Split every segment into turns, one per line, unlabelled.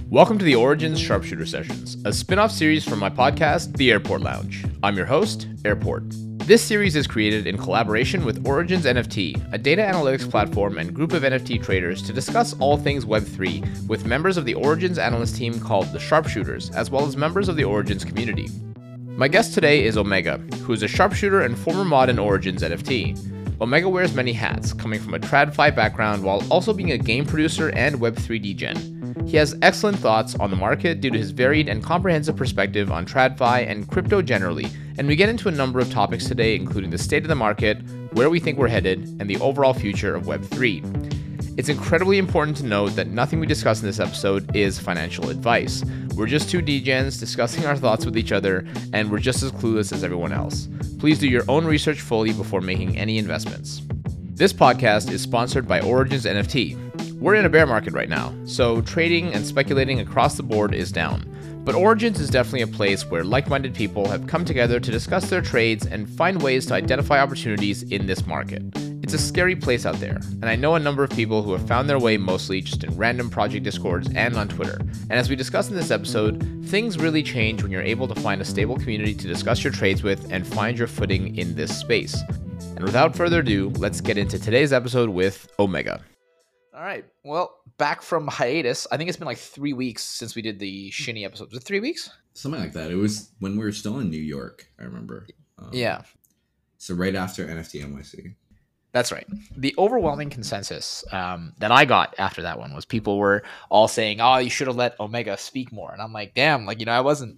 Welcome to the Origins Sharpshooter Sessions, a spin-off series from my podcast, The Airport Lounge. I'm your host, Airport. This series is created in collaboration with Origins NFT, a data analytics platform and group of NFT traders to discuss all things Web3 with members of the Origins analyst team called the Sharpshooters, as well as members of the Origins community. My guest today is Omega, who is a sharpshooter and former mod in Origins NFT. Omega wears many hats, coming from a TradFi background while also being a game producer and Web3 degen. He has excellent thoughts on the market due to his varied and comprehensive perspective on TradFi and crypto generally, and we get into a number of topics today, including the state of the market, where we think we're headed, and the overall future of Web3. It's incredibly important to note that nothing we discuss in this episode is financial advice. We're just two degens discussing our thoughts with each other, and we're just as clueless as everyone else. Please do your own research fully before making any investments. This podcast is sponsored by Origins NFT. We're in a bear market right now, so trading and speculating across the board is down. But Origins is definitely a place where like-minded people have come together to discuss their trades and find ways to identify opportunities in this market. It's a scary place out there, and I know a number of people who have found their way mostly just in random project discords and on Twitter. And as we discuss in this episode, things really change when you're able to find a stable community to discuss your trades with and find your footing in this space. And without further ado, let's get into today's episode with Omega. All right. Well, back from hiatus. I think it's been like 3 weeks since we did the Shinny episode. Was it 3 weeks?
Something like that. It was when we were still in New York, I remember.
Yeah.
So right after NFT NYC.
That's right. The overwhelming consensus that I got after that one was people were all saying, "Oh, you should have let Omega speak more." And I'm like, "Damn!" Like, I wasn't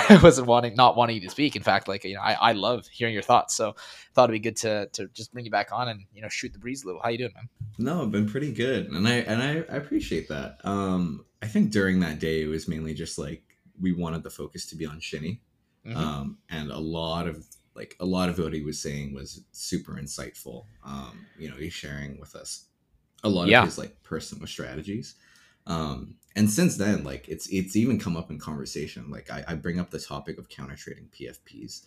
not wanting you to speak. In fact, like, I love hearing your thoughts. So, I thought it'd be good to just bring you back on and shoot the breeze a little. How you doing, man?
No, I've been pretty good, and I appreciate that. I think during that day it was mainly just like we wanted the focus to be on Shinny, and a lot of what he was saying was super insightful. He's sharing with us a lot of his like personal strategies. And since then, like it's even come up in conversation. Like I bring up the topic of counter trading PFPs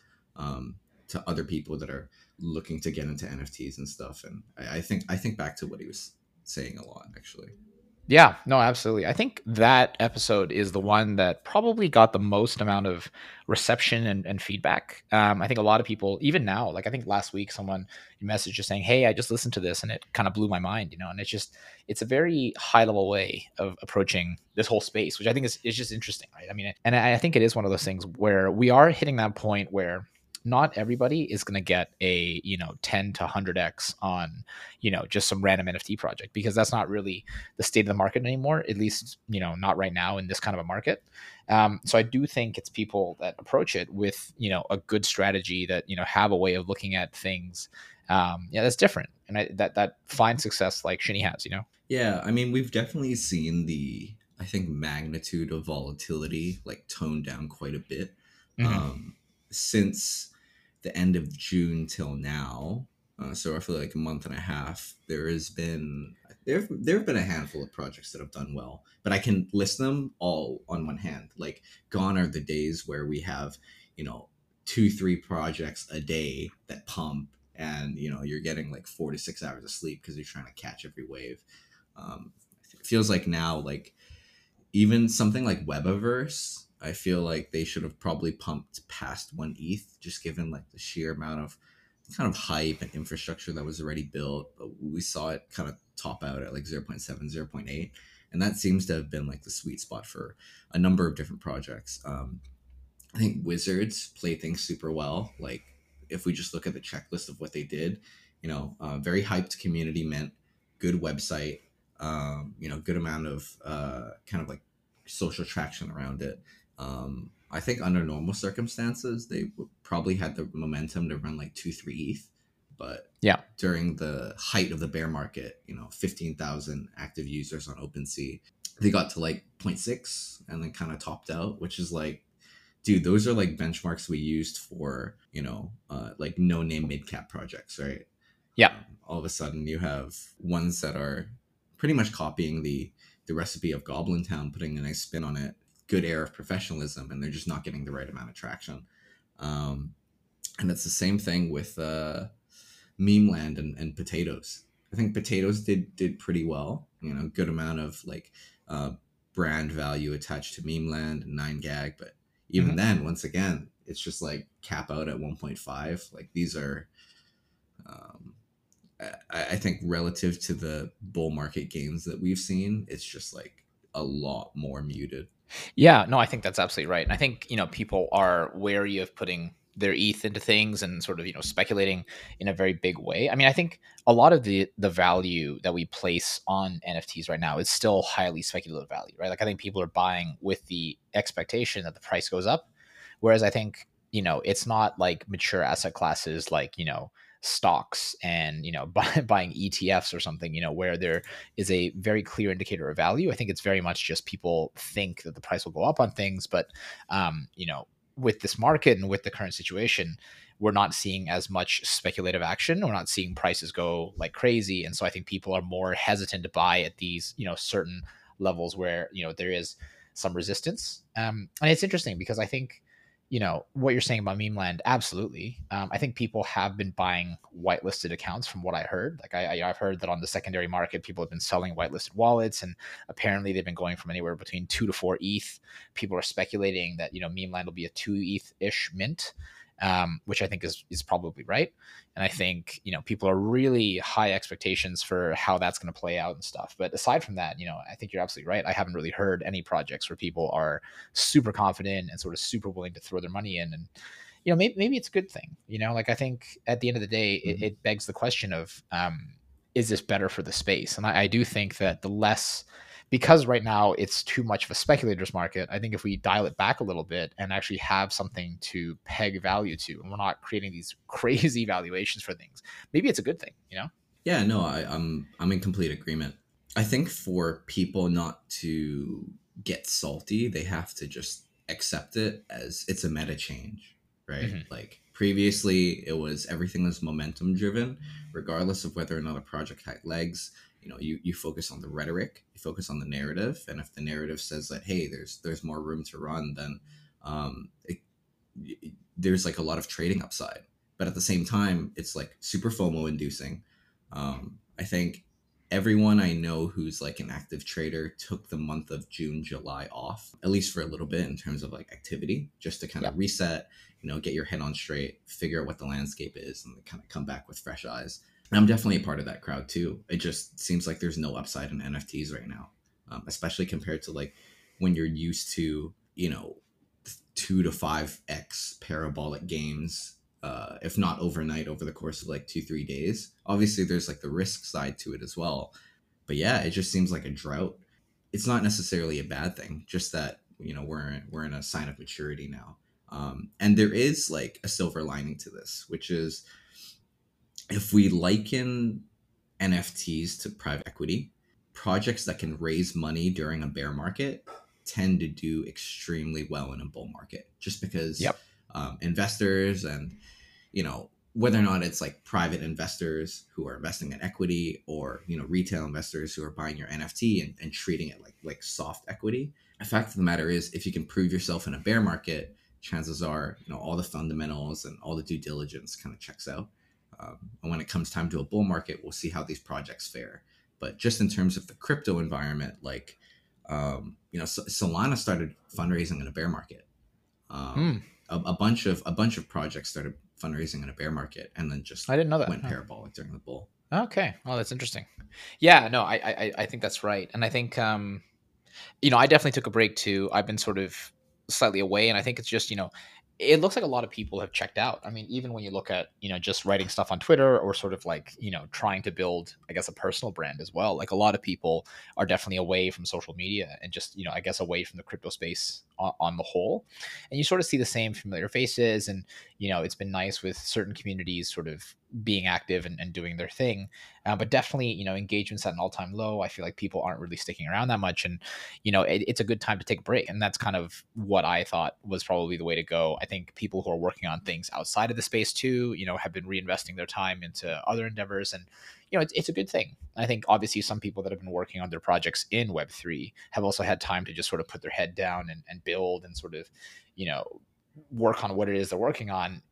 to other people that are looking to get into NFTs and stuff. And I think back to what he was saying a lot, actually.
Yeah, no, absolutely. I think that episode is the one that probably got the most amount of reception and feedback. I think a lot of people, even now, like I think last week, someone messaged just saying, "Hey, I just listened to this and it kind of blew my mind," and it's a very high level way of approaching this whole space, which I think is just interesting, right? I mean, and I think it is one of those things where we are hitting that point where not everybody is going to get a 10 to 100x on just some random NFT project, because that's not really the state of the market anymore, at least not right now in this kind of a market. So I do think it's people that approach it with a good strategy that have a way of looking at things that's different, and that finds success like Shinny has.
Yeah, I mean, we've definitely seen the, I think, magnitude of volatility like tone down quite a bit since the end of June till now. So roughly like a month and a half, there have been a handful of projects that have done well, but I can list them all on one hand. Like, gone are the days where we have 2-3 projects a day that pump, and you're getting like 4 to 6 hours of sleep because you're trying to catch every wave. It feels like now, like even something like Webaverse, I feel like they should have probably pumped past 1 ETH, just given like the sheer amount of kind of hype and infrastructure that was already built. But we saw it kind of top out at like 0.7, 0.8. And that seems to have been like the sweet spot for a number of different projects. I think Wizards play things super well. Like, if we just look at the checklist of what they did, very hyped community mint, good website, good amount of kind of like social traction around it. I think under normal circumstances, they probably had the momentum to run like 2-3 ETH, but during the height of the bear market, 15,000 active users on OpenSea, they got to like 0.6 and then kind of topped out, which is like, dude, those are like benchmarks we used for, like no name mid cap projects, right?
Yeah.
All of a sudden you have ones that are pretty much copying the recipe of Goblin Town, putting a nice spin on it, good air of professionalism, and they're just not getting the right amount of traction. And it's the same thing with Meme Land and Potatoes. I think Potatoes did pretty well. Good amount of like brand value attached to meme land and 9gag, but even
Mhm.
then, once again, it's just like cap out at 1.5. Like these are, um, I think relative to the bull market gains that we've seen, it's just like a lot more muted.
Yeah, no, I think that's absolutely right. And I think, people are wary of putting their ETH into things and sort of, speculating in a very big way. I mean, I think a lot of the value that we place on NFTs right now is still highly speculative value, right? Like I think people are buying with the expectation that the price goes up. Whereas I think, it's not like mature asset classes like, stocks and, buying ETFs or something, where there is a very clear indicator of value. I think it's very much just people think that the price will go up on things, but with this market and with the current situation, we're not seeing as much speculative action. We're not seeing prices go like crazy, and so I think people are more hesitant to buy at these certain levels where there is some resistance. And it's interesting because I think what you're saying about meme land, absolutely. I think people have been buying whitelisted accounts from what I heard. Like I've heard that on the secondary market, people have been selling whitelisted wallets, and apparently they've been going from anywhere between 2 to 4 ETH. People are speculating that meme land will be a 2 ETH ish mint, which I think is probably right. And I think people are really high expectations for how that's going to play out and stuff. But aside from that, I think you're absolutely right. I haven't really heard any projects where people are super confident and sort of super willing to throw their money in. And maybe it's a good thing. Like I think at the end of the day,
Mhm.
it begs the question of is this better for the space? And I do think that the less, because right now it's too much of a speculator's market. I think if we dial it back a little bit and actually have something to peg value to, and we're not creating these crazy valuations for things, maybe it's a good thing.
Yeah, no, I'm in complete agreement. I think for people not to get salty, they have to just accept it as it's a meta change, right?
Hmm.
Like previously, it was everything was momentum driven, regardless of whether or not a project had legs. You focus on the rhetoric, you focus on the narrative, and if the narrative says that hey, there's more room to run, then it, there's like a lot of trading upside. But at the same time, it's like super FOMO inducing. I think everyone I know who's like an active trader took the month of June, July off, at least for a little bit in terms of like activity, just to kind
Yeah.
of reset, get your head on straight, figure out what the landscape is, and kind of come back with fresh eyes. And I'm definitely a part of that crowd too. It just seems like there's no upside in NFTs right now, especially compared to like when you're used to, 2 to 5x parabolic gains, if not overnight over the course of like 2 3 days. Obviously there's like the risk side to it as well, but yeah, it just seems like a drought. It's not necessarily a bad thing, just that we're in a sign of maturity now. And there is like a silver lining to this, which is if we liken NFTs to private equity, projects that can raise money during a bear market tend to do extremely well in a bull market, just because
Yep.
investors and whether or not it's like private investors who are investing in equity or retail investors who are buying your NFT and treating it like soft equity. The fact of the matter is, if you can prove yourself in a bear market, chances are all the fundamentals and all the due diligence kind of checks out. And when it comes time to a bull market, we'll see how these projects fare. But just in terms of the crypto environment, like Solana started fundraising in a bear market.
Hmm.
A bunch of projects started fundraising in a bear market and then just
I didn't know that.
went
Huh.
parabolic during the bull.
Okay. Well, that's interesting. Yeah. No, I think that's right, and I think I definitely took a break too. I've been sort of slightly away, and I think it's just it looks like a lot of people have checked out. I mean, even when you look at just writing stuff on Twitter or sort of like trying to build, I guess, a personal brand as well. Like a lot of people are definitely away from social media and just I guess away from the crypto space on the whole. And you sort of see the same familiar faces, and it's been nice with certain communities sort of being active and doing their thing. But definitely, engagement's at an all-time low. I feel like people aren't really sticking around that much, and it's a good time to take a break. And that's kind of what I thought was probably the way to go. I think people who are working on things outside of the space too, have been reinvesting their time into other endeavors, and it's a good thing. I think obviously some people that have been working on their projects in Web3 have also had time to just sort of put their head down and build and sort of, work on what it is they're working on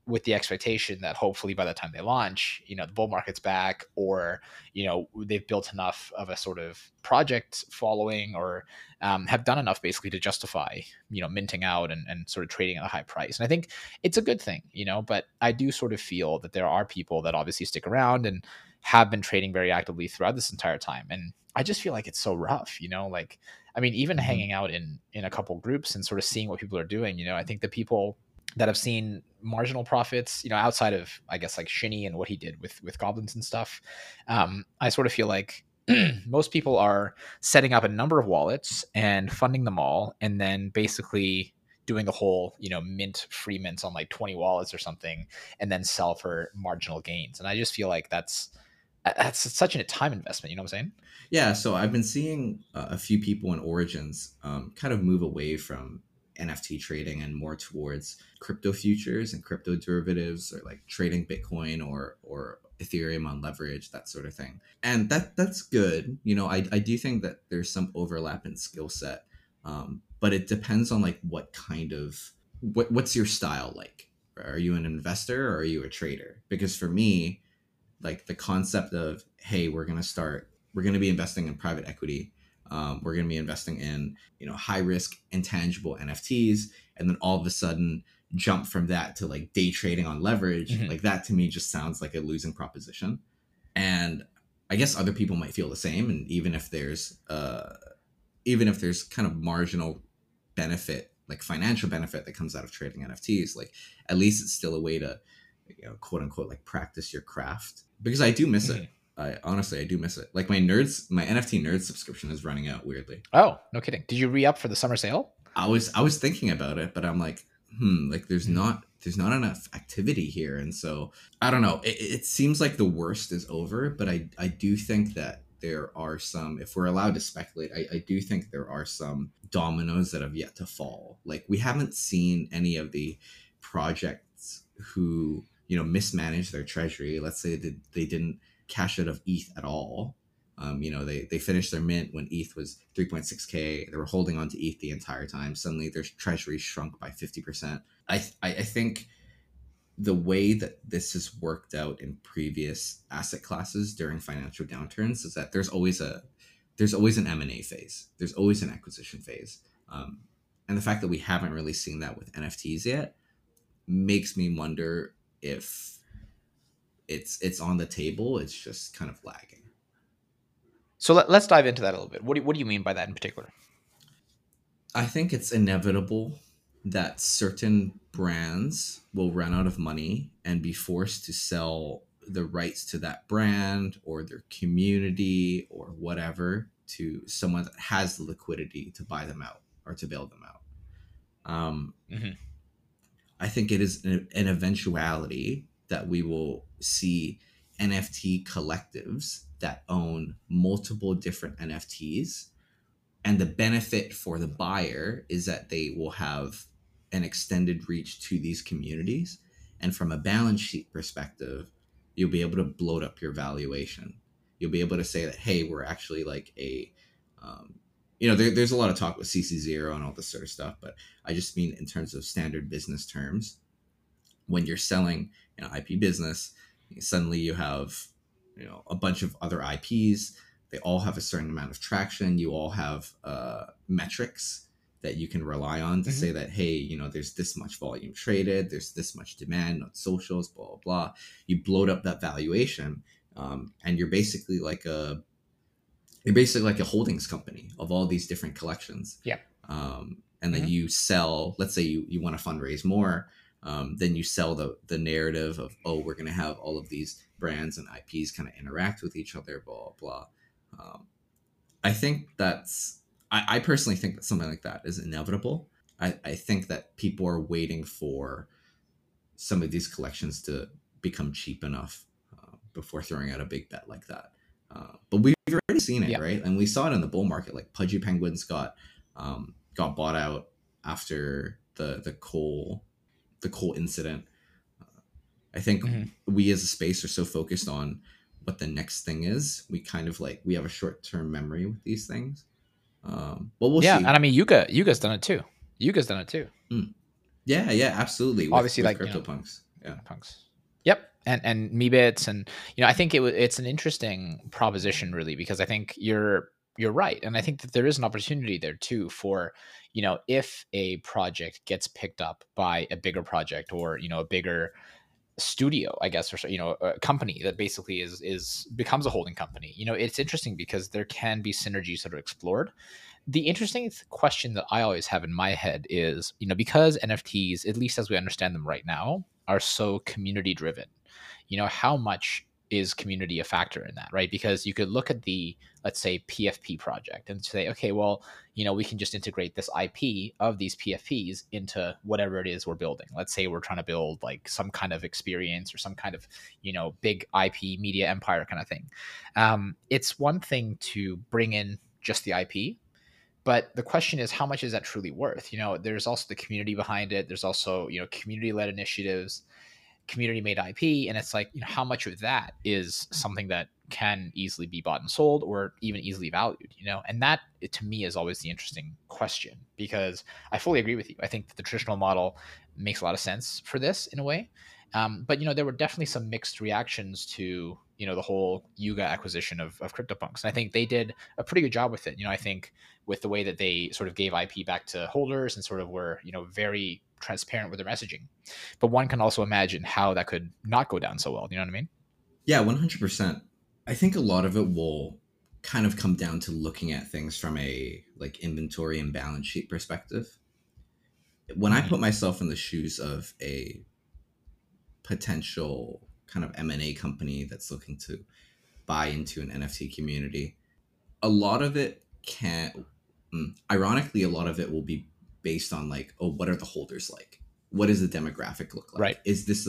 with the expectation that hopefully by the time they launch, the bull market's back, or they've built enough of a sort of project following, or have done enough basically to justify minting out and sort of trading at a high price. And I think it's a good thing, but I do sort of feel that there are people that obviously stick around and have been trading very actively throughout this entire time. And I just feel like it's so rough, like, I mean, even
Mhm.
hanging out in a couple groups and sort of seeing what people are doing, I think the people that have seen marginal profits, outside of, I guess, like Shinny and what he did with goblins and stuff, I sort of feel like most people are setting up a number of wallets and funding them all, and then basically doing the whole, free mints on like 20 wallets or something, and then sell for marginal gains. And I just feel like that's such a time investment. You know what I'm saying?
Yeah, so I've been seeing a few people in Origins kind of move away from NFT trading and more towards crypto futures and crypto derivatives, or like trading Bitcoin or Ethereum on leverage, that sort of thing. And that's good. I do think that there's some overlap in skill set, but it depends on like what kind of what's your style like. Are you an investor or are you a trader? Because for me, like the concept of, hey, we're going to be investing in private equity, we're going to be investing in high risk intangible NFTs, and then all of a sudden jump from that to like day trading on leverage,
Mm-hmm.
like that to me just sounds like a losing proposition. And I guess other people might feel the same, and even if there's kind of marginal benefit, like financial benefit, that comes out of trading NFTs, like at least it's still a way to, quote unquote, like practice your craft, because I do miss
Mm-hmm.
it. I do miss it. Like my NFT nerd subscription is running out weirdly.
Oh, no kidding. Did you re-up for the summer sale?
I was thinking about it, but I'm like, like there's not enough activity here, and so I don't know. It seems like the worst is over, but I do think that there are some. If we're allowed to speculate, I do think there are some dominoes that have yet to fall. Like we haven't seen any of the projects who mismanage their treasury. Let's say that they didn't cash out of ETH at all. They finished their mint when ETH was 3.6K. They were holding on to ETH the entire time. Suddenly their treasury shrunk by 50%. I think the way that this has worked out in previous asset classes during financial downturns is that there's always an M&A phase. There's always an acquisition phase. And the fact that we haven't really seen that with NFTs yet makes me wonder if it's on the table. It's just kind of lagging.
So let's dive into that a little bit. What do you mean by that in particular?
I think it's inevitable that certain brands will run out of money and be forced to sell the rights to that brand or their community or whatever to someone that has the liquidity to buy them out or to bail them out. Um,
Mm-hmm.
I think it is an eventuality that we will see NFT collectives that own multiple different NFTs, and the benefit for the buyer is that they will have an extended reach to these communities, and from a balance sheet perspective you'll be able to bloat up your valuation. You'll be able to say that, hey, we're actually like a there's a lot of talk with CC0 and all this sort of stuff, but I just mean in terms of standard business terms. When you're selling IP business, suddenly you have a bunch of other IPs. They all have a certain amount of traction. You all have metrics that you can rely on to
Mm-hmm.
say that, hey, there's this much volume traded, there's this much demand on socials, blah blah blah. You bloat up that valuation, and you're basically like a holdings company of all these different collections.
Yeah.
And then
Mm-hmm.
you sell, let's say you want to fundraise more, then you sell the narrative of, oh, we're going to have all of these brands and IPs kind of interact with each other, blah blah. um, I think I personally think that something like that is inevitable. I think that people are waiting for some of these collections to become cheap enough before throwing out a big bet like that. But we've already seen it,
Yeah.
right? And we saw it in the bull market. Like Pudgy Penguins got bought out after the coal incident. I think
Mm-hmm.
we as a space are so focused on what the next thing is. We kind of like we have a short term memory with these things. But we'll
Yeah, and
see.
I mean, Yuga's done it too. Yuga's done it too.
Mm. Yeah, absolutely. With
Obviously,
with
like,
CryptoPunks. Yeah.
CryptoPunks. Yep, and Meebits, and I think it's an interesting proposition, really, because I think you're right, and I think that there is an opportunity there too for, if a project gets picked up by a bigger project, or a bigger studio, I guess, or a company that basically is becomes a holding company. It's interesting because there can be synergies that are explored. The interesting question that I always have in my head is, because NFTs, at least as we understand them right now, are so community driven, how much is community a factor in that, right? Because you could look at the, let's say, PFP project and say, okay, well, we can just integrate this IP of these PFPs into whatever it is we're building. Let's say we're trying to build like some kind of experience or some kind of, big IP media empire kind of thing. It's one thing to bring in just the IP, but the question is, how much is that truly worth? There's also the community behind it. There's also, community led initiatives, community made IP. And it's like, how much of that is something that can easily be bought and sold, or even easily valued, and that, to me, is always the interesting question, because I fully agree with you. I think that the traditional model makes a lot of sense for this in a way. But there were definitely some mixed reactions to the whole Yuga acquisition of CryptoPunks, and I think they did a pretty good job with it. I think with the way that they sort of gave IP back to holders and sort of were very transparent with their messaging. But one can also imagine how that could not go down so well. You know what I mean?
Yeah, 100%. I think a lot of it will kind of come down to looking at things from a like inventory and balance sheet perspective. When I put myself in the shoes of a potential kind of M&A company that's looking to buy into an NFT community, a lot of it ironically, a lot of it will be based on like, oh, what are the holders like? What does the demographic look like?
Right.
Is this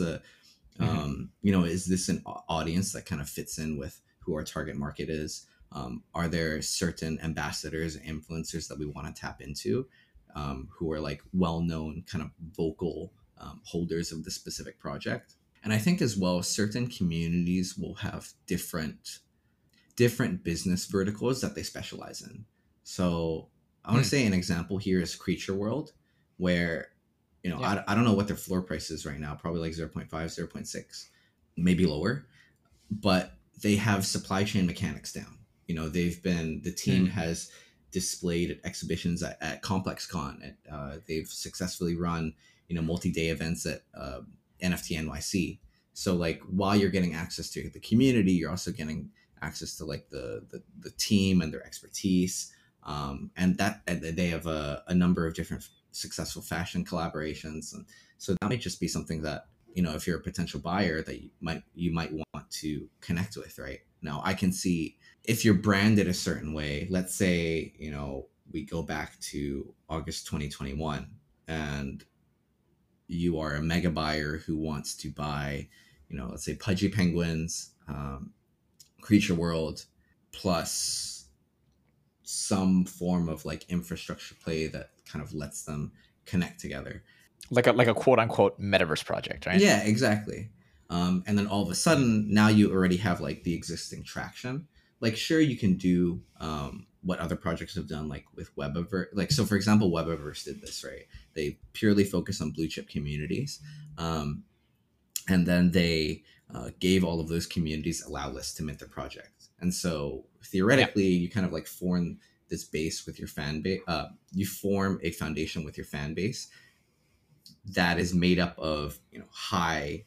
is this an audience that kind of fits in with who our target market is? Are there certain ambassadors, influencers that we want to tap into, who are like well-known kind of vocal holders of the specific project? And I think as well, certain communities will have different business verticals that they specialize in. So I want to say an example here is Creature World, where, I don't know what their floor price is right now, probably like 0.5, 0.6, maybe lower, but they have supply chain mechanics down. The team has displayed at exhibitions at Complex Con. They've successfully run, multi-day events at NFT NYC. So like, while you're getting access to the community, you're also getting access to like the team and their expertise, and they have a number of different successful fashion collaborations, and so that might just be something that, if you're a potential buyer, that you might want to connect with. Right now, I can see if you're branded a certain way. Let's say we go back to August 2021, and you are a mega buyer who wants to buy, let's say Pudgy Penguins, Creature World, plus some form of like infrastructure play that kind of lets them connect together,
like a quote unquote metaverse project, right?
Yeah, exactly. And then all of a sudden, now you already have like the existing traction. Like, sure, you can do what other projects have done, like with Webaverse. Like, so for example, Webaverse did this, right? They purely focus on blue chip communities, and then they gave all of those communities allow lists to mint their project. And so theoretically, you kind of like form this base with your fan base. You form a foundation with your fan base that is made up of high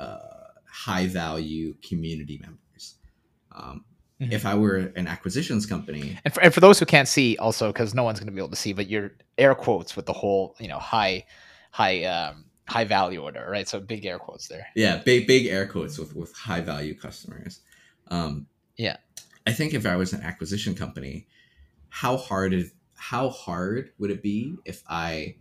value community members. If I were an acquisitions company,
and for those who can't see, also because no one's going to be able to see, but you're air quotes with the whole high value order, right? So big air quotes there.
Yeah, big air quotes with high value customers.
Yeah,
I think if I was an acquisition company, how hard would it be if I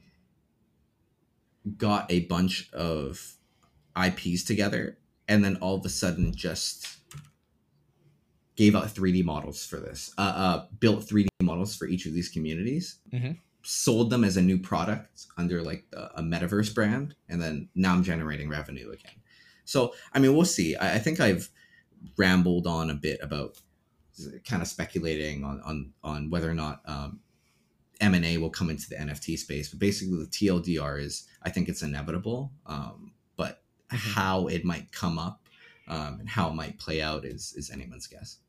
got a bunch of IPs together and then all of a sudden just gave out 3D models for this, built 3D models for each of these communities, sold them as a new product under like a metaverse brand, and then now I'm generating revenue again. So, I mean, we'll see. I think I've rambled on a bit about kind of speculating on whether or not M&A will come into the NFT space, but basically the TLDR is, I think it's inevitable. But
Mhm.
how it might come up, and how it might play out is anyone's guess.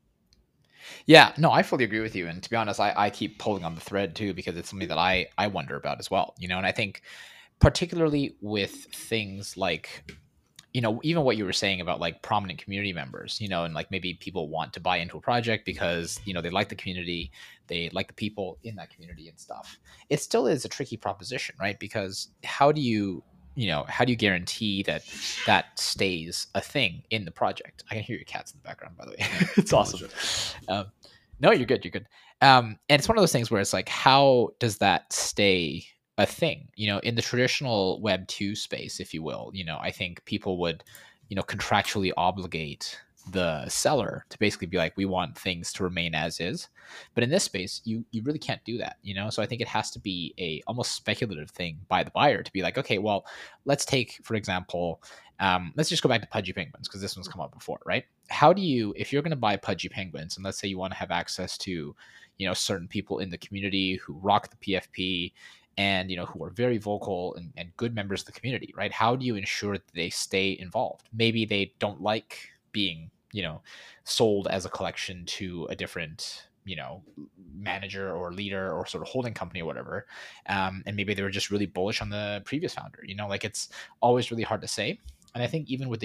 Yeah, no, I fully agree with you. And to be honest, I keep pulling on the thread too because it's something that I wonder about as well. And I think particularly with things like even what you were saying about like prominent community members, and like maybe people want to buy into a project because, they like the community, they like the people in that community and stuff. It still is a tricky proposition, right? Because how do you guarantee that that stays a thing in the project? I can hear your cats in the background, by the way. It's awesome.
Apologize.
Um, no, you're good. You're good. And it's one of those things where it's like, how does that stay a thing? In the traditional Web 2 space, if you will, I think people would, contractually obligate the seller to basically be like, we want things to remain as is. But in this space, you really can't do that, So I think it has to be a almost speculative thing by the buyer to be like, okay, well, let's take, for example, let's just go back to Pudgy Penguins because this one's come up before, right? How do you, if you're going to buy Pudgy Penguins, and let's say you want to have access to, certain people in the community who rock the PFP and who are very vocal and good members of the community, right? How do you ensure that they stay involved? Maybe they don't like being sold as a collection to a different manager or leader or sort of holding company or whatever, and maybe they were just really bullish on the previous founder. Like it's always really hard to say. And I think even with the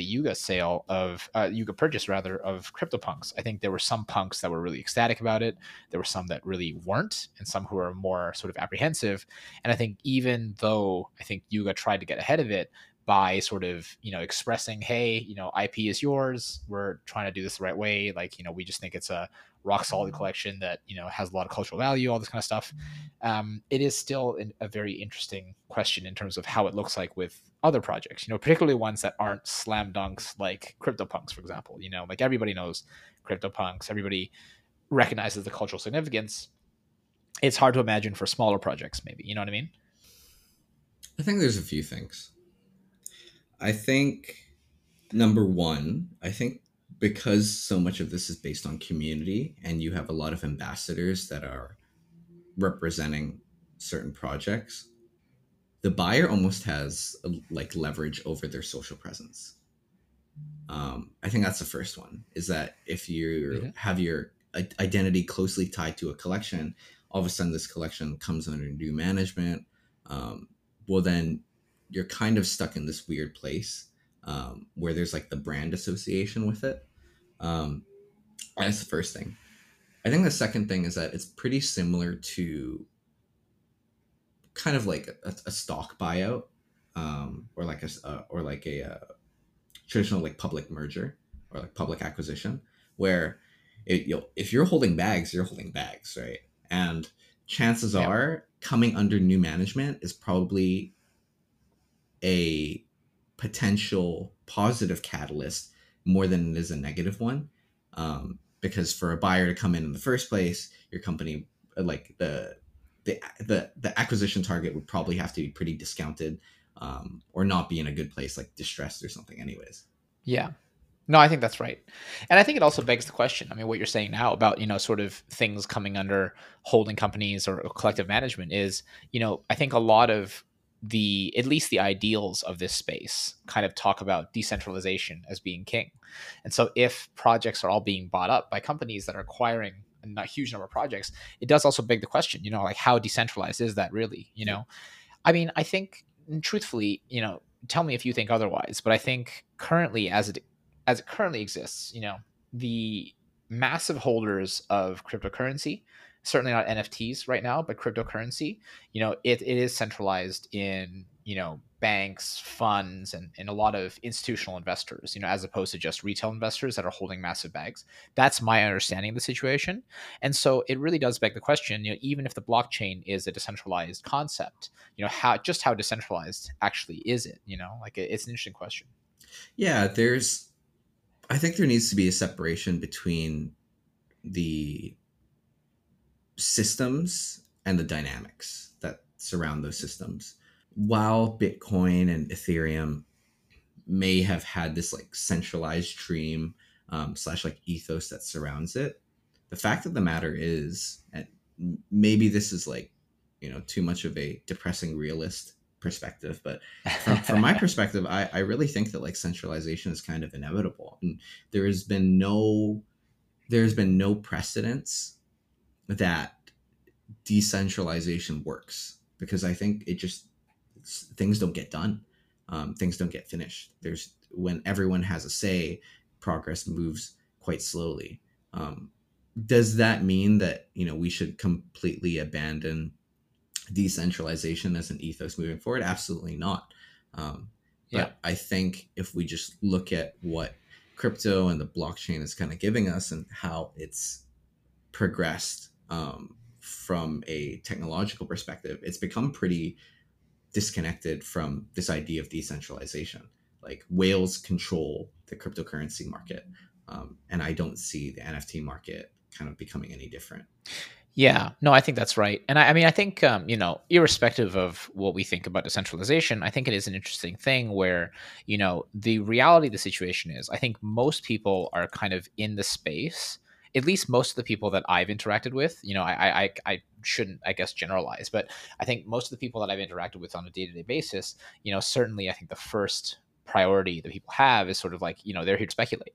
Yuga purchase rather of CryptoPunks, I think there were some punks that were really ecstatic about it. There were some that really weren't, and some who were more sort of apprehensive. And I think even though I think Yuga tried to get ahead of it by sort of expressing, hey, IP is yours, we're trying to do this the right way, like we just think it's a rock solid collection that has a lot of cultural value, all this kind of stuff. It is still a very interesting question in terms of how it looks like with other projects, particularly ones that aren't slam dunks like CryptoPunks, for example. Like everybody knows CryptoPunks, everybody recognizes the cultural significance. It's hard to imagine for smaller projects, maybe. You know what I mean?
I think there's a few things. I think number one, I think because so much of this is based on community and you have a lot of ambassadors that are representing certain projects, the buyer almost has like leverage over their social presence. I think that's the first one, is that if you
Mm-hmm.
have your identity closely tied to a collection, all of a sudden this collection comes under new management. Um, well, then you're kind of stuck in this weird place, where there's like the brand association with it. Um, that's the first thing. I think the second thing is that it's pretty similar to kind of like a stock buyout, or like a traditional like public merger or like public acquisition, where if you're holding bags, you're holding bags, right? And chances
Yeah.
are coming under new management is probably a potential positive catalyst more than it is a negative one. Because for a buyer to come in the first place, your company, like the acquisition target would probably have to be pretty discounted, or not be in a good place, like distressed or something anyways.
Yeah. No, I think that's right. And I think it also begs the question. I mean, what you're saying now about, sort of things coming under holding companies or collective management is, I think a lot of at least the ideals of this space kind of talk about decentralization as being king. And so if projects are all being bought up by companies that are acquiring a huge number of projects, it does also beg the question, like how decentralized is that really, I mean, I think truthfully, tell me if you think otherwise, but I think currently as it currently exists, the massive holders of cryptocurrency, certainly not NFTs right now, but cryptocurrency, it is centralized in, banks, funds, and a lot of institutional investors, as opposed to just retail investors that are holding massive bags. That's my understanding of the situation. And so it really does beg the question, even if the blockchain is a decentralized concept, how decentralized actually is it? Like it's an interesting question.
Yeah, I think there needs to be a separation between the systems and the dynamics that surround those systems. While Bitcoin and Ethereum may have had this like centralized dream, slash like ethos that surrounds it, the fact of the matter is, and maybe this is like, too much of a depressing realist perspective, but from my perspective, I really think that like centralization is kind of inevitable, and there has been no there's been no precedence that decentralization works, because I think things don't get done, things don't get finished. There's when everyone has a say, progress moves quite slowly. Um, does that mean that we should completely abandon decentralization as an ethos moving forward? Absolutely not. Um,
Yeah.
but I think if we just look at what crypto and the blockchain is kind of giving us and how it's progressed, from a technological perspective, it's become pretty disconnected from this idea of decentralization. Like whales control the cryptocurrency market, and I don't see the NFT market kind of becoming any different.
Yeah, no, I think that's right. And I mean, I think, irrespective of what we think about decentralization, I think it is an interesting thing where, the reality of the situation is, I think most people are kind of in the space, at least most of the people that I've interacted with, I shouldn't, I guess, generalize, but I think most of the people that I've interacted with on a day to day basis, certainly I think the first priority that people have is sort of like, they're here to speculate,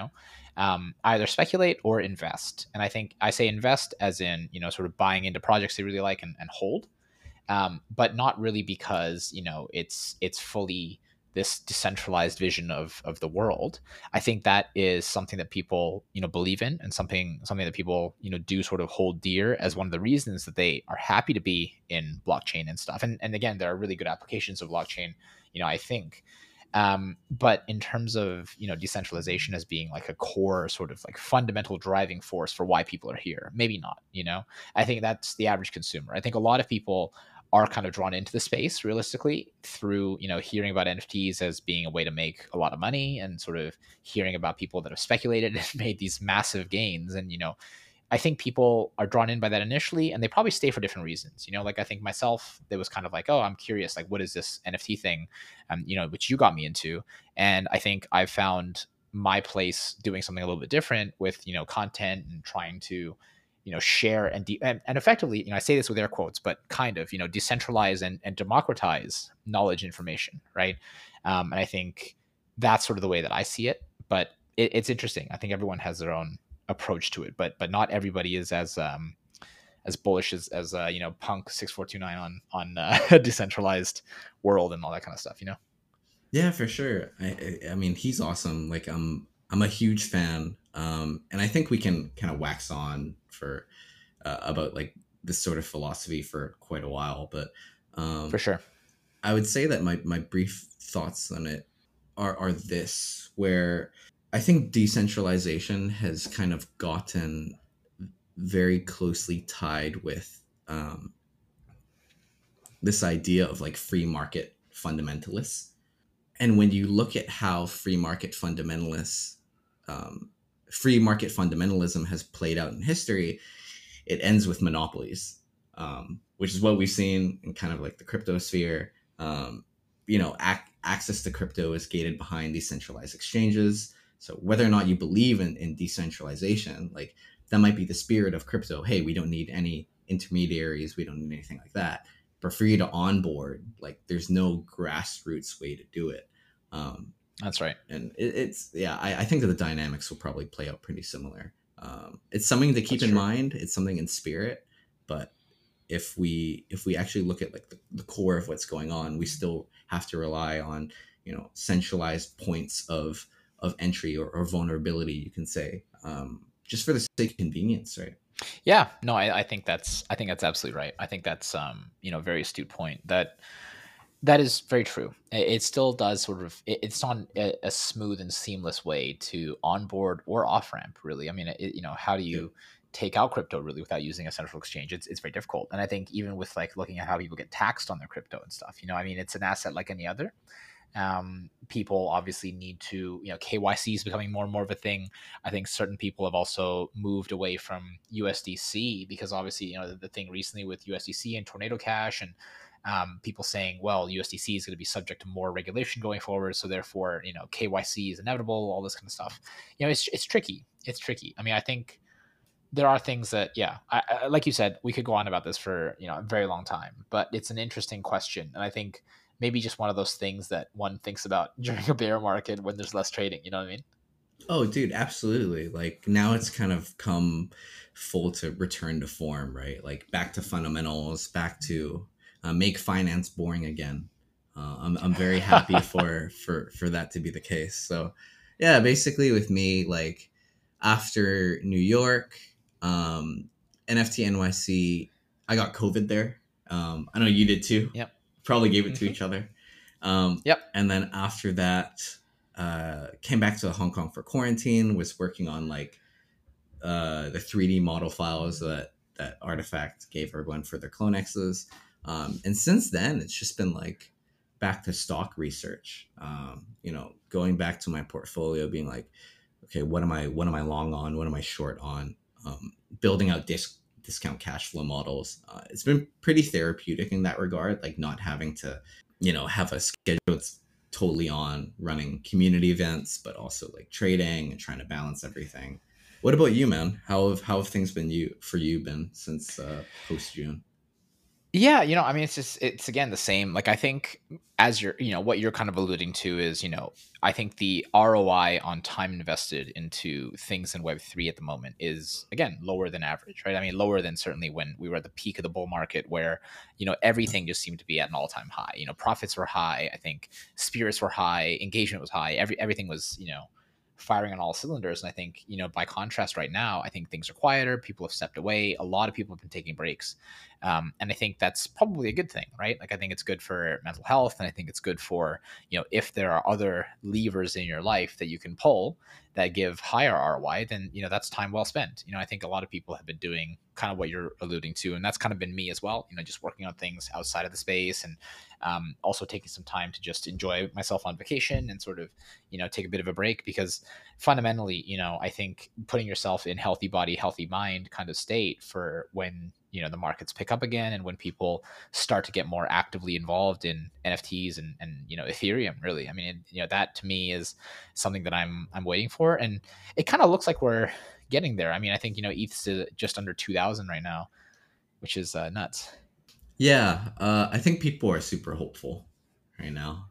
either speculate or invest. And I think I say invest as in, sort of buying into projects they really like and hold, but not really because, it's fully this decentralized vision of the world. I think that is something that people, believe in, and something that people, do sort of hold dear as one of the reasons that they are happy to be in blockchain and stuff. And again, there are really good applications of blockchain, I think. But in terms of decentralization as being like a core sort of like fundamental driving force for why people are here, maybe not. I think that's the average consumer. I think a lot of people are kind of drawn into the space realistically through hearing about NFTs as being a way to make a lot of money, and sort of hearing about people that have speculated and made these massive gains. And I think people are drawn in by that initially, and they probably stay for different reasons. Like I think myself, it was kind of like, oh, I'm curious, like, what is this NFT thing, which you got me into. And I think I've found my place doing something a little bit different with, content, and trying to, share and effectively, I say this with air quotes, but kind of, decentralize and democratize knowledge, information. Right. And I think that's sort of the way that I see it. But it's interesting. I think everyone has their own approach to it, but not everybody is as bullish as Punk 6429 on decentralized world and all that kind of stuff.
Yeah, for sure. I mean, he's awesome. Like, I'm a huge fan, and I think we can kind of wax on for about like this sort of philosophy for quite a while. But
For sure.
I would say that my brief thoughts on it are this, where I think decentralization has kind of gotten very closely tied with, this idea of like free market fundamentalists. And when you look at how um, free market fundamentalism has played out in history, it ends with monopolies, which is what we've seen in kind of like the crypto sphere. Access to crypto is gated behind decentralized exchanges. So whether or not you believe in decentralization, like that might be the spirit of crypto. Hey, we don't need any intermediaries. We don't need anything like that. But for you to onboard, like there's no grassroots way to do it.
That's right.
And it's yeah, I think that the dynamics will probably play out pretty similar. It's something to keep
That's
in
true.
mind. It's something in spirit, but if we actually look at like the core of what's going on, we still have to rely on centralized points of entry, or vulnerability, you can say, just for the sake of convenience, right?
Yeah, no, I think that's absolutely right. I think that's a very astute point. That is very true. It still does sort of, it's not a smooth and seamless way to onboard or off ramp, really. I mean, how do
Yeah.
you take out crypto really without using a central exchange? It's very difficult. And I think even with like looking at how people get taxed on their crypto and stuff, I mean, it's an asset like any other. People obviously need to, KYC is becoming more and more of a thing. I think certain people have also moved away from USDC because obviously, the thing recently with USDC and Tornado Cash, and people saying, well, USDC is going to be subject to more regulation going forward. So therefore, KYC is inevitable, all this kind of stuff. It's tricky. It's tricky. I mean, I think there are things that, yeah, like you said, we could go on about this for, a very long time, but it's an interesting question. And I think maybe just one of those things that one thinks about during a bear market when there's less trading. You know what I mean?
Oh, dude, absolutely. Like now it's kind of come full to return to form, right? Like back to fundamentals, back to make finance boring again. I'm very happy for that to be the case. So, yeah, basically with me, like after New York, um, NFT NYC, I got COVID there. I know you did too.
Yep.
Probably gave it to
Hmm.
each other.
Yep.
And then after that, came back to Hong Kong for quarantine. Was working on like the 3D model files that Artifact gave everyone for their Clonexes. And since then, it's just been like back to stock research. Going back to my portfolio, being like, okay, what am I long on? What am I short on? Building out discount cash flow models. It's been pretty therapeutic in that regard, like not having to, have a schedule that's totally on running community events, but also like trading and trying to balance everything. What about you, man? How have things been for you been since post June?
Yeah, I mean, it's again the same. Like, I think as what you're kind of alluding to is, I think the ROI on time invested into things in Web3 at the moment is, again, lower than average, right? I mean, lower than certainly when we were at the peak of the bull market where, everything just seemed to be at an all-time high. Profits were high. I think spirits were high. Engagement was high. Everything was, firing on all cylinders. And I think, by contrast right now, I think things are quieter. People have stepped away. A lot of people have been taking breaks. And I think that's probably a good thing, right? Like, I think it's good for mental health. And I think it's good for, if there are other levers in your life that you can pull that give higher ROI, then, that's time well spent. I think a lot of people have been doing kind of what you're alluding to. And that's kind of been me as well, just working on things outside of the space and also taking some time to just enjoy myself on vacation and sort of, take a bit of a break because fundamentally, I think putting yourself in healthy body, healthy mind kind of state for when, the markets pick up again and when people start to get more actively involved in NFTs and Ethereum, really. I mean, that to me is something that I'm waiting for. And it kind of looks like we're getting there. I mean, I think, ETH's just under 2,000 right now, which is nuts.
Yeah, I think people are super hopeful right now.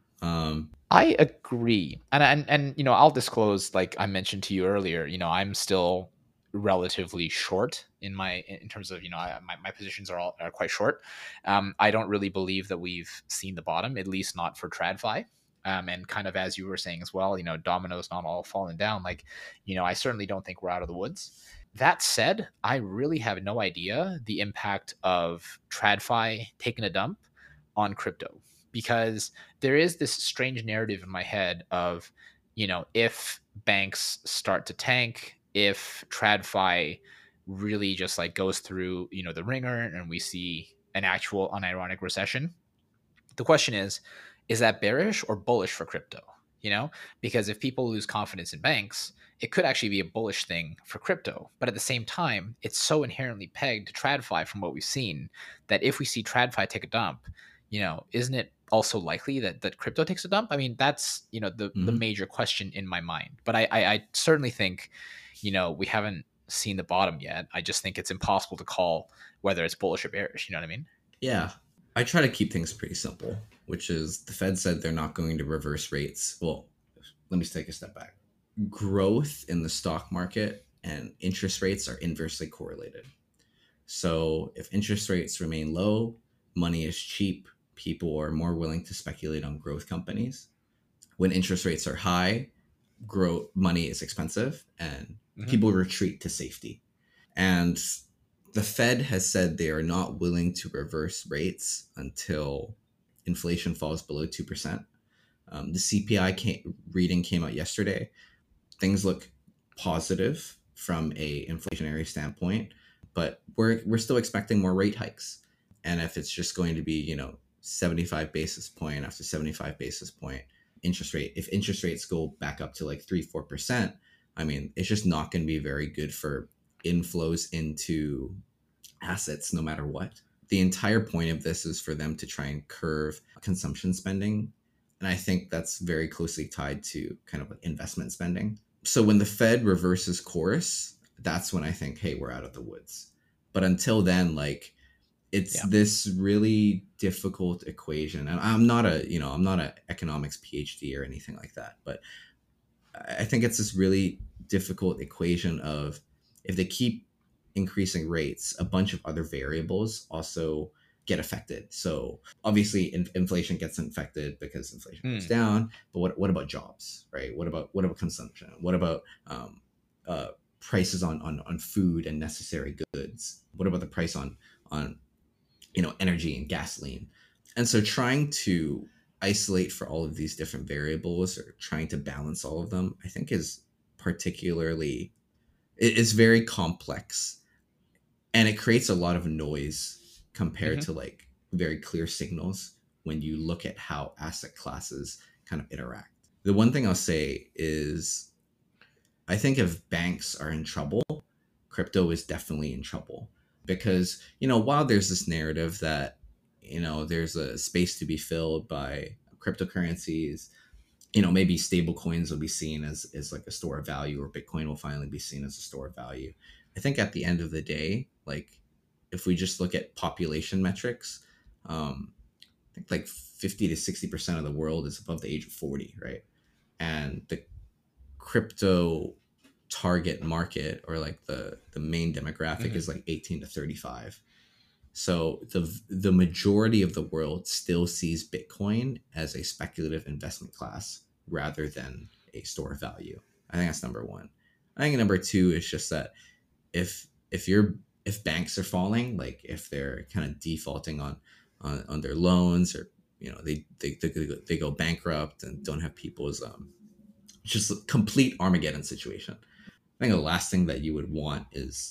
I agree. And I'll disclose, like I mentioned to you earlier, I'm still relatively short in terms of, my positions are quite short. I don't really believe that we've seen the bottom, at least not for TradFi. And kind of as you were saying as well, dominoes not all falling down. Like, I certainly don't think we're out of the woods. That said, I really have no idea the impact of TradFi taking a dump on crypto because there is this strange narrative in my head of, if banks start to tank, if TradFi really just like goes through, the ringer and we see an actual unironic recession, the question is that bearish or bullish for crypto? Because if people lose confidence in banks, it could actually be a bullish thing for crypto. But at the same time, it's so inherently pegged to TradFi from what we've seen that if we see TradFi take a dump, isn't it also likely that crypto takes a dump? I mean, that's, the
Mhm.
major question in my mind. But I certainly think, we haven't seen the bottom yet. I just think it's impossible to call whether it's bullish or bearish. You know what I mean?
Yeah, I try to keep things pretty simple, which is the Fed said they're not going to reverse rates. Well, let me take a step back. Growth in the stock market and interest rates are inversely correlated. So if interest rates remain low, money is cheap, people are more willing to speculate on growth companies. When interest rates are high, grow money is expensive and
Hmm.
people retreat to safety. And the Fed has said they are not willing to reverse rates until inflation falls below 2%. The CPI reading came out yesterday. Things look positive from a inflationary standpoint, but we're still expecting more rate hikes. And if it's just going to be, 75 basis point after 75 basis point if interest rates go back up to like 3-4%, I mean, it's just not going to be very good for inflows into assets no matter what. The entire point of this is for them to try and curve consumption spending. And I think that's very closely tied to kind of investment spending. So when the Fed reverses course, that's when I think, hey, we're out of the woods. But until then, like, it's
Yeah.
this really difficult equation. And I'm not a, I'm not an economics PhD or anything like that, but I think it's this really difficult equation of, if they keep increasing rates, a bunch of other variables also get affected. So obviously, inflation gets affected because inflation goes
Mm.
down. But what about jobs, right? What about consumption? What about uh, prices on food and necessary goods? What about the price on energy and gasoline? And so trying to isolate for all of these different variables, or trying to balance all of them, I think is particularly, it is very complex, and it creates a lot of noise compared
Hmm.
to like very clear signals when you look at how asset classes kind of interact. The one thing I'll say is, I think if banks are in trouble, crypto is definitely in trouble, because while there's this narrative that there's a space to be filled by cryptocurrencies, maybe stable coins will be seen as like a store of value, or Bitcoin will finally be seen as a store of value. I think at the end of the day, like, if we just look at population metrics, I think like 50 to 60% of the world is above the age of 40, right? And the crypto target market, or like the main demographic,
Hmm.
is like 18 to 35. So the majority of the world still sees Bitcoin as a speculative investment class rather than a store of value. I think that's number one. I think number two is just that, if banks are falling, like if they're kind of defaulting on their loans, or they go bankrupt and don't have people's, just a complete Armageddon situation. I think the last thing that you would want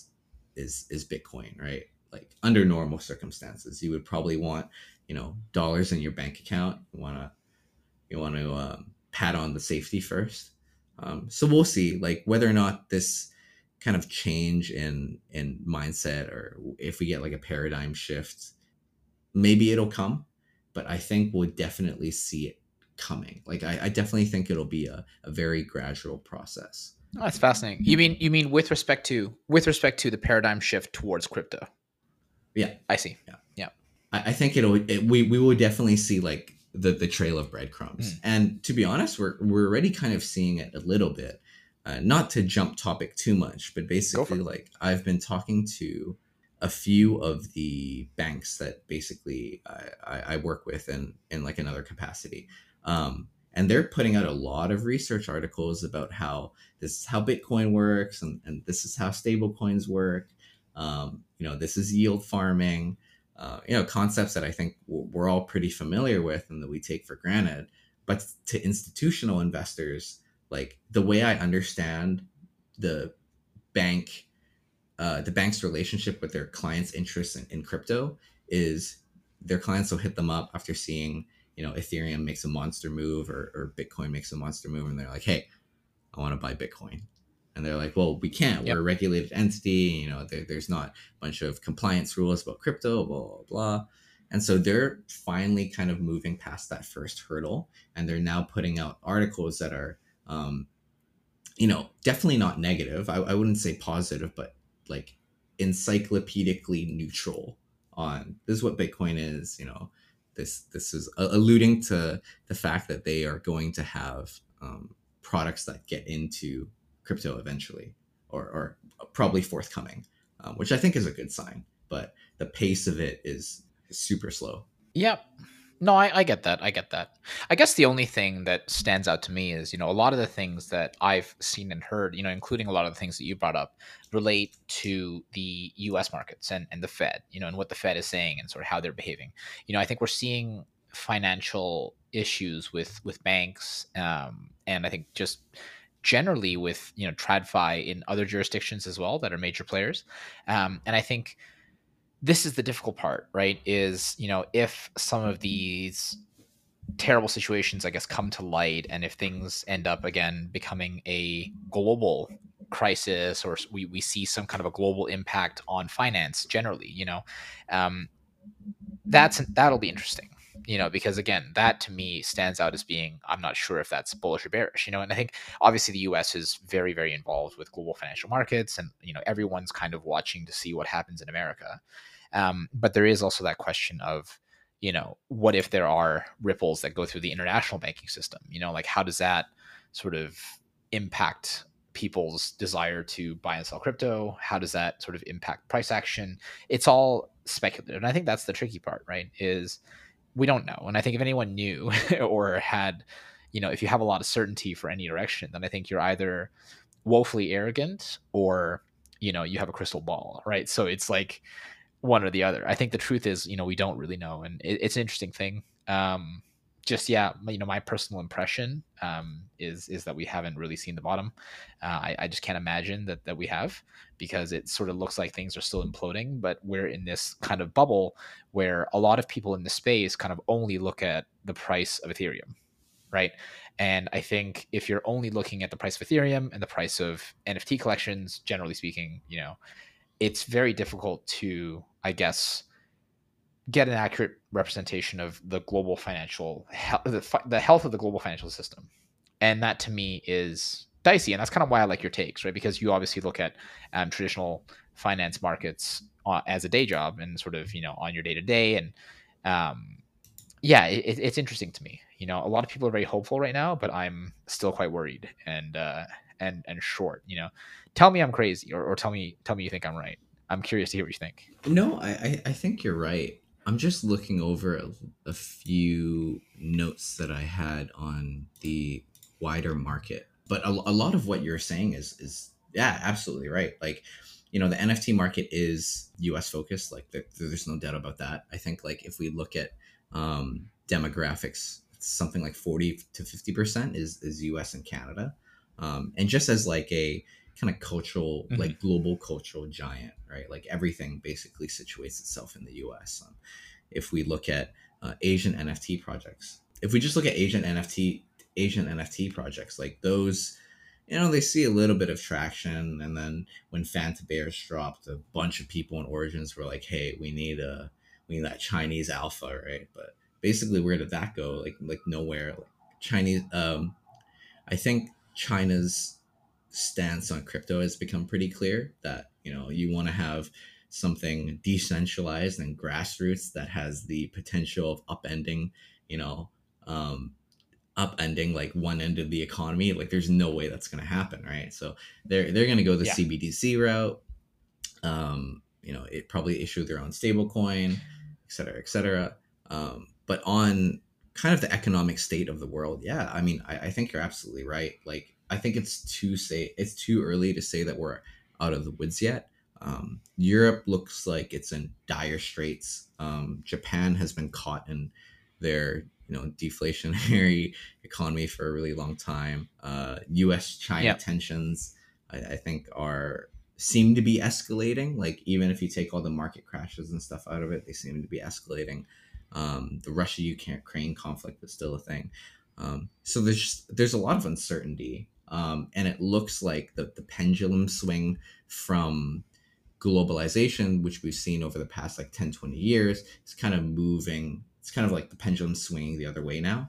is Bitcoin, right? Like, under normal circumstances, you would probably want, dollars in your bank account. You want to pat on the safety first. So we'll see, like, whether or not this kind of change in mindset, or if we get like a paradigm shift, maybe it'll come. But I think we'll definitely see it coming. Like, I definitely think it'll be a very gradual process.
Oh, that's fascinating. You mean with respect to the paradigm shift towards crypto?
Yeah,
I see.
yeah.
Yeah.
I think we will definitely see like the trail of breadcrumbs.
Mm.
And to be honest, we're already kind of seeing it a little bit. Not to jump topic too much, but
Go for
basically,
it.
like, I've been talking to a few of the banks that basically I work with in like another capacity. And they're putting out a lot of research articles about how this is how Bitcoin works, and this is how stable coins work. This is yield farming, concepts that I think we're all pretty familiar with and that we take for granted. But to institutional investors, like, the way I understand the bank, the bank's relationship with their clients' interests in crypto, is their clients will hit them up after seeing, Ethereum makes a monster move, or Bitcoin makes a monster move, and they're like, hey, I want to buy Bitcoin. And they're like, well, we can't. We're
Yep.
a regulated entity. There's not a bunch of compliance rules about crypto, blah, blah, blah. And so they're finally kind of moving past that first hurdle. And they're now putting out articles that are, definitely not negative. I wouldn't say positive, but like encyclopedically neutral on, this is what Bitcoin is. This is alluding to the fact that they are going to have products that get into crypto eventually, or probably forthcoming, which I think is a good sign. But the pace of it is super slow.
Yep. No, I get that. I get that. I guess the only thing that stands out to me is, a lot of the things that I've seen and heard, including a lot of the things that you brought up, relate to the US markets and the Fed, and what the Fed is saying and sort of how they're behaving. I think we're seeing financial issues with banks, and I think just generally with, TradFi in other jurisdictions as well that are major players. And I think this is the difficult part, right? Is, if some of these terrible situations, I guess, come to light, and if things end up again becoming a global crisis, or we see some kind of a global impact on finance generally, um, that'll be interesting. because again, that to me stands out as being, I'm not sure if that's bullish or bearish, and I think obviously the US is very, very involved with global financial markets, and, everyone's kind of watching to see what happens in America. But there is also that question of, what if there are ripples that go through the international banking system? Like how does that sort of impact people's desire to buy and sell crypto? How does that sort of impact price action? It's all speculative. And I think that's the tricky part, right? Is we don't know. And I think if anyone knew or had, if you have a lot of certainty for any direction, then I think you're either woefully arrogant or, you have a crystal ball, right? So it's like one or the other. I think the truth is, we don't really know. And it's an interesting thing. Just, yeah, my personal impression is that we haven't really seen the bottom. I just can't imagine that we have, because it sort of looks like things are still imploding, but we're in this kind of bubble where a lot of people in the space kind of only look at the price of Ethereum, right? And I think if you're only looking at the price of Ethereum and the price of NFT collections, generally speaking, it's very difficult to, I guess, get an accurate representation of the global financial the health of the global financial system. And that to me is dicey. And that's kind of why I like your takes, right? Because you obviously look at traditional finance markets as a day job and sort of, on your day to day. And yeah, it's interesting to me. A lot of people are very hopeful right now, but I'm still quite worried and short. Tell me I'm crazy, or tell me you think I'm right. I'm curious to hear what you think.
No, I think you're right. I'm just looking over a few notes that I had on the wider market, but a lot of what you're saying is yeah, absolutely right. Like, the NFT market is US focused. Like there's no doubt about that. I think like if we look at demographics, something like 40 to 50% is US and Canada. And just as like a kind of cultural,
Mhm.
like global cultural giant, right? Like everything basically situates itself in the US. If we look at Asian NFT projects, if we just look at Asian NFT projects, like those, they see a little bit of traction. And then when Fanta Bears dropped, a bunch of people in Origins were like, hey, we need that Chinese alpha, right? But basically, where did that go? Like nowhere. Like Chinese, I think China's stance on crypto has become pretty clear that you want to have something decentralized and grassroots that has the potential of upending, you know, um, upending like one end of the economy. Like there's no way that's going to happen, right? So they're going to go the
Yeah.
CBDC route. It probably issue their own stable coin, et cetera, et cetera. But on kind of the economic state of the world, yeah, I mean, I think you're absolutely right. Like, I think it's too early to say that we're out of the woods yet. Europe looks like it's in dire straits. Japan has been caught in their deflationary economy for a really long time. U.S. China
Yeah.
tensions, I think, are seem to be escalating. Like even if you take all the market crashes and stuff out of it, they seem to be escalating. The Russia Ukraine conflict is still a thing. So there's a lot of uncertainty, and it looks like the pendulum swing from globalization, which we've seen over the past like 10-20 years, is kind of moving. It's kind of like the pendulum swinging the other way now.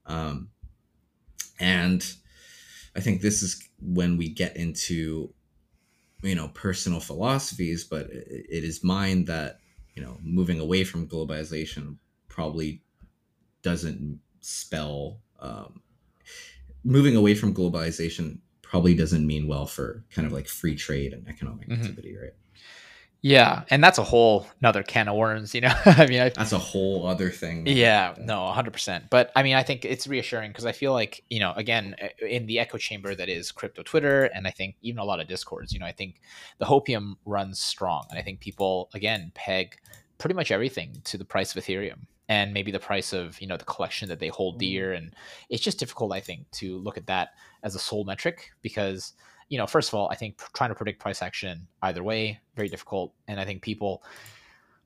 And I think this is when we get into personal philosophies, but it is mine that moving away from globalization probably doesn't spell moving away from globalization probably doesn't mean well for kind of like free trade and economic
Mhm.
activity, right?
Yeah, and that's a whole another can of worms. I mean,
That's a whole other thing, man.
yeah, no, 100%. But I mean, I think it's reassuring because I feel like, again, in the echo chamber that is crypto Twitter, and I think even a lot of discords, I think the hopium runs strong. And I think people, again, peg pretty much everything to the price of Ethereum and maybe the price of, the collection that they hold dear. And it's just difficult, I think, to look at that as a sole metric because, first of all, I think trying to predict price action either way, very difficult. And I think people,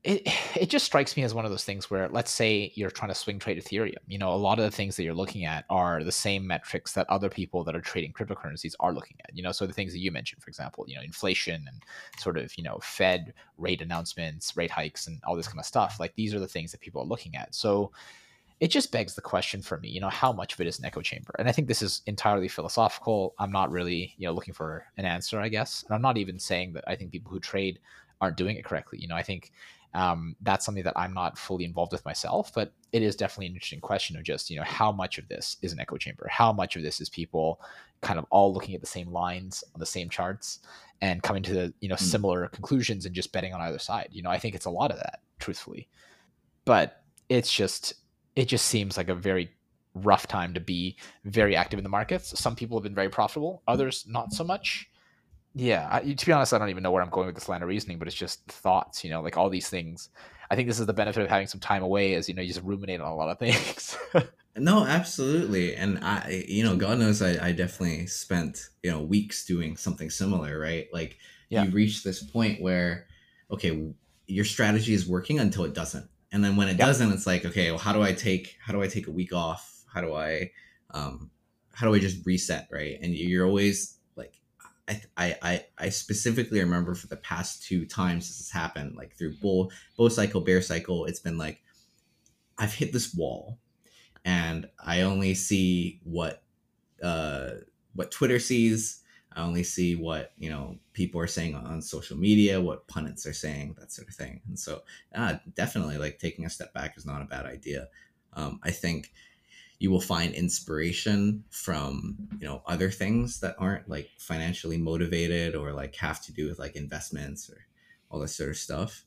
it just strikes me as one of those things where, let's say you're trying to swing trade Ethereum. A lot of the things that you're looking at are the same metrics that other people that are trading cryptocurrencies are looking at. So the things that you mentioned, for example, inflation and sort of, Fed rate announcements, rate hikes, and all this kind of stuff. Like, these are the things that people are looking at. So it just begs the question for me, how much of it is an echo chamber? And I think this is entirely philosophical. I'm not really, looking for an answer, I guess. And I'm not even saying that I think people who trade aren't doing it correctly. I think that's something that I'm not fully involved with myself, but it is definitely an interesting question of just, how much of this is an echo chamber? How much of this is people kind of all looking at the same lines on the same charts and coming to the, similar conclusions and just betting on either side? I think it's a lot of that, truthfully. But it just seems like a very rough time to be very active in the markets. Some people have been very profitable, others not so much. Yeah, to be honest, I don't even know where I'm going with this line of reasoning, but it's just thoughts, like all these things. I think this is the benefit of having some time away, is, you just ruminate on a lot of things.
No, absolutely. And God knows I definitely spent, weeks doing something similar, right? Like, you reach this point where, okay, your strategy is working until it doesn't. And then when it doesn't, it's like, okay, well, how do I take a week off? How do I just reset, right? And you're always like, I specifically remember for the past 2 times this has happened, like through bull cycle, bear cycle, it's been like, I've hit this wall and I only see what Twitter sees. I only see what, people are saying on social media, what pundits are saying, that sort of thing. And so definitely, like, taking a step back is not a bad idea. I think you will find inspiration from, other things that aren't like financially motivated or like have to do with like investments or all this sort of stuff.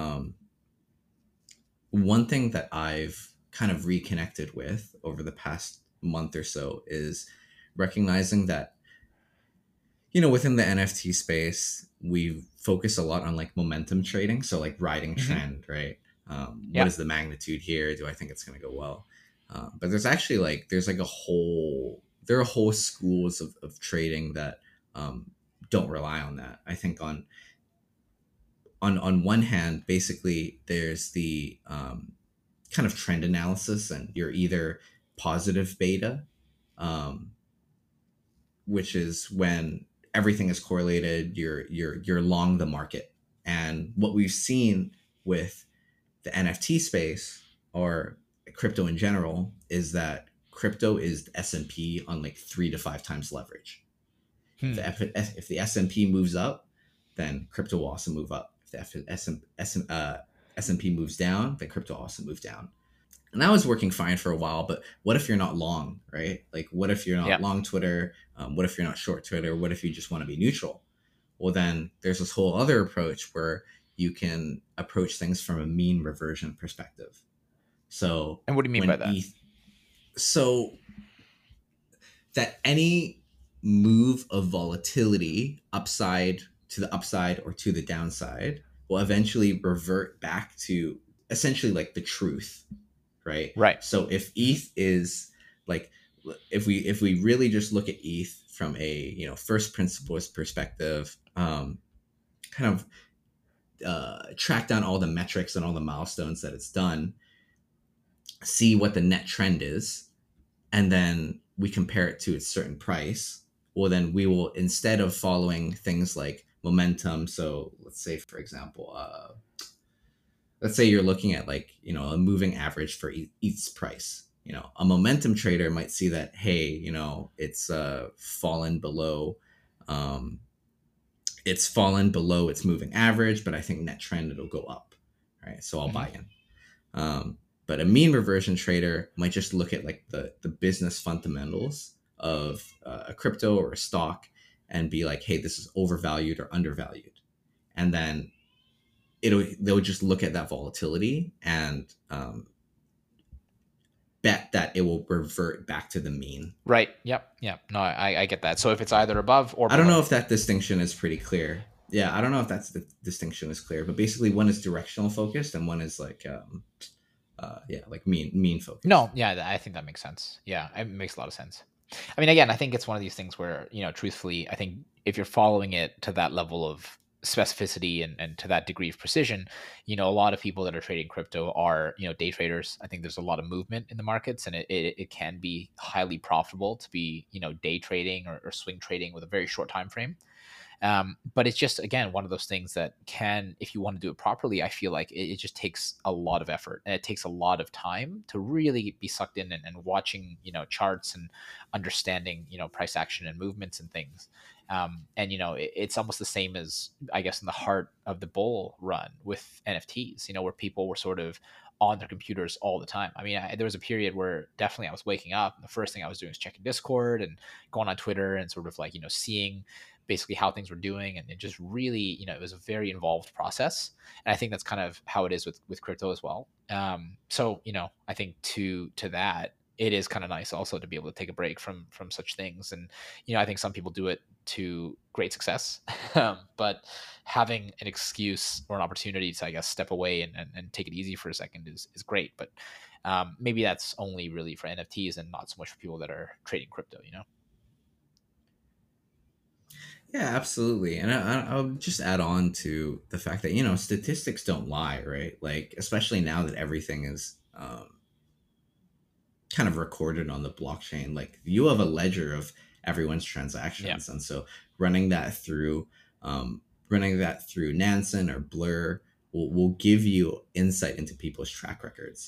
One thing that I've kind of reconnected with over the past month or so is recognizing that, within the NFT space, we focus a lot on like momentum trading. So like riding trend, right? What is the magnitude here? Do I think it's going to go well? But there's actually there are whole schools of trading that don't rely on that. I think on one hand, basically there's the kind of trend analysis, and you're either positive beta, which is when everything is correlated, you're long the market. And what we've seen with the NFT space or crypto in general is that crypto is the S&P on like 3 to 5 times leverage. If the S&P moves up, then crypto will also move up. If the S&P moves down, then crypto will also move down. And that was working fine for a while, but what if you're not long, right? Like, what if you're not long Twitter? What if you're not short Twitter? What if you just want to be neutral? Well, then there's this whole other approach where you can approach things from a mean reversion perspective. So,
and what do you mean by that?
So that any move of volatility upside to the upside or to the downside will eventually revert back to essentially like the truth, right?
Right.
So if ETH is like, if we really just look at ETH from a first principles perspective, kind of track down all the metrics and all the milestones that it's done, see what the net trend is, and then we compare it to its certain price. Well, then we will, instead of following things like momentum, so let's say, for example, let's say you're looking at like, a moving average for ETH's price. A momentum trader might see that, hey, it's fallen below its moving average, but I think net trend, it'll go up, right? So I'll buy in. But a mean reversion trader might just look at like the business fundamentals of a crypto or a stock and be like, hey, this is overvalued or undervalued. And then they'll just look at that volatility and bet that it will revert back to the mean.
Right. Yep. No, I get that. So if it's either above or below.
I don't know if that distinction is pretty clear. Yeah, I don't know if that's the distinction is clear, but basically one is directional focused and one is like like mean focused.
No, yeah, I think that makes sense. Yeah, it makes a lot of sense. I mean, again, I think it's one of these things where, truthfully, I think if you're following it to that level of specificity and to that degree of precision, a lot of people that are trading crypto are, day traders. I think there's a lot of movement in the markets, and it can be highly profitable to be, day trading or swing trading with a very short time frame. But it's just, again, one of those things that can, if you want to do it properly, I feel like it just takes a lot of effort, and it takes a lot of time to really be sucked in and watching, charts and understanding, price action and movements and things. And it's almost the same as, I guess, in the heart of the bull run with NFTs, where people were sort of on their computers all the time. I mean, there was a period where definitely I was waking up and the first thing I was doing was checking Discord and going on Twitter and sort of like, seeing basically how things were doing. And it just really, it was a very involved process. And I think that's kind of how it is with crypto as well. So, I think to that, it is kind of nice also to be able to take a break from such things. And, I think some people do it to great success. But having an excuse or an opportunity to, I guess, step away and take it easy for a second is great. But maybe that's only really for NFTs and not so much for people that are trading crypto.
Yeah, absolutely. And I'll just add on to the fact that, statistics don't lie, right? Like, especially now that everything is kind of recorded on the blockchain, like you have a ledger of everyone's transactions. And so running that through, Nansen or Blur will give you insight into people's track records.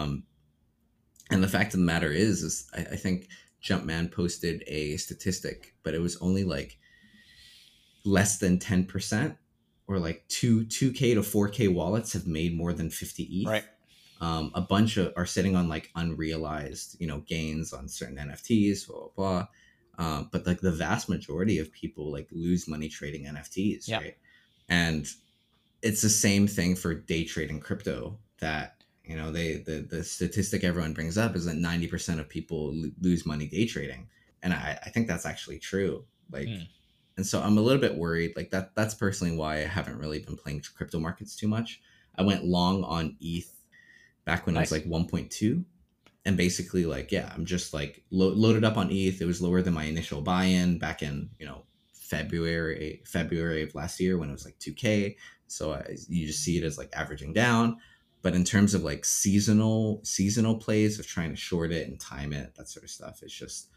And the fact of the matter is I think Jumpman posted a statistic, but it was only like less than 10%, or like 2K to 4K wallets have made more than 50 ETH.
Right.
A bunch of are sitting on like unrealized, gains on certain NFTs, blah, blah, blah. But like the vast majority of people like lose money trading NFTs, right? And it's the same thing for day trading crypto, that, the statistic everyone brings up is that 90% of people lose money day trading. And I think that's actually true. Like, and so I'm a little bit worried. Like that's personally why I haven't really been playing crypto markets too much. I went long on ETH back when it was like 1.2. And basically like, yeah, I'm just like loaded up on ETH. It was lower than my initial buy-in back in, February of last year when it was like 2K. So you just see it as like averaging down. But in terms of like seasonal plays of trying to short it and time it, that sort of stuff, it's just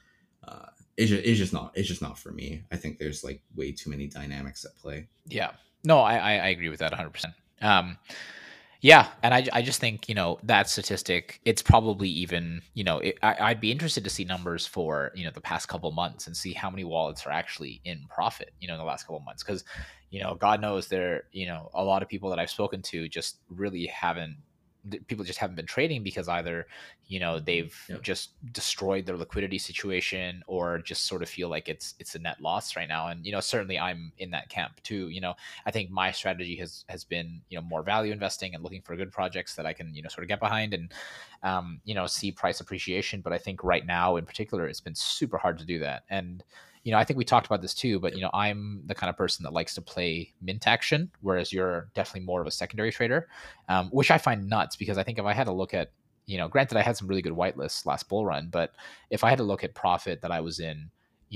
it's just not for me. I think there's like way too many dynamics at play.
Yeah. No, I agree with that 100%. Yeah, and I just think, that statistic, it's probably even, I'd be interested to see numbers for, the past couple months and see how many wallets are actually in profit, in the last couple months. Because, God knows there, a lot of people that I've spoken to just really people just haven't been trading because either, they've just destroyed their liquidity situation or just sort of feel like it's a net loss right now. And, certainly I'm in that camp too. I think my strategy has been, more value investing and looking for good projects that I can, sort of get behind and, see price appreciation. But I think right now in particular, it's been super hard to do that. And, I think we talked about this too, but, I'm the kind of person that likes to play mint action, whereas you're definitely more of a secondary trader, which I find nuts because I think if I had to look at, granted I had some really good whitelists last bull run, but if I had to look at profit that I was in,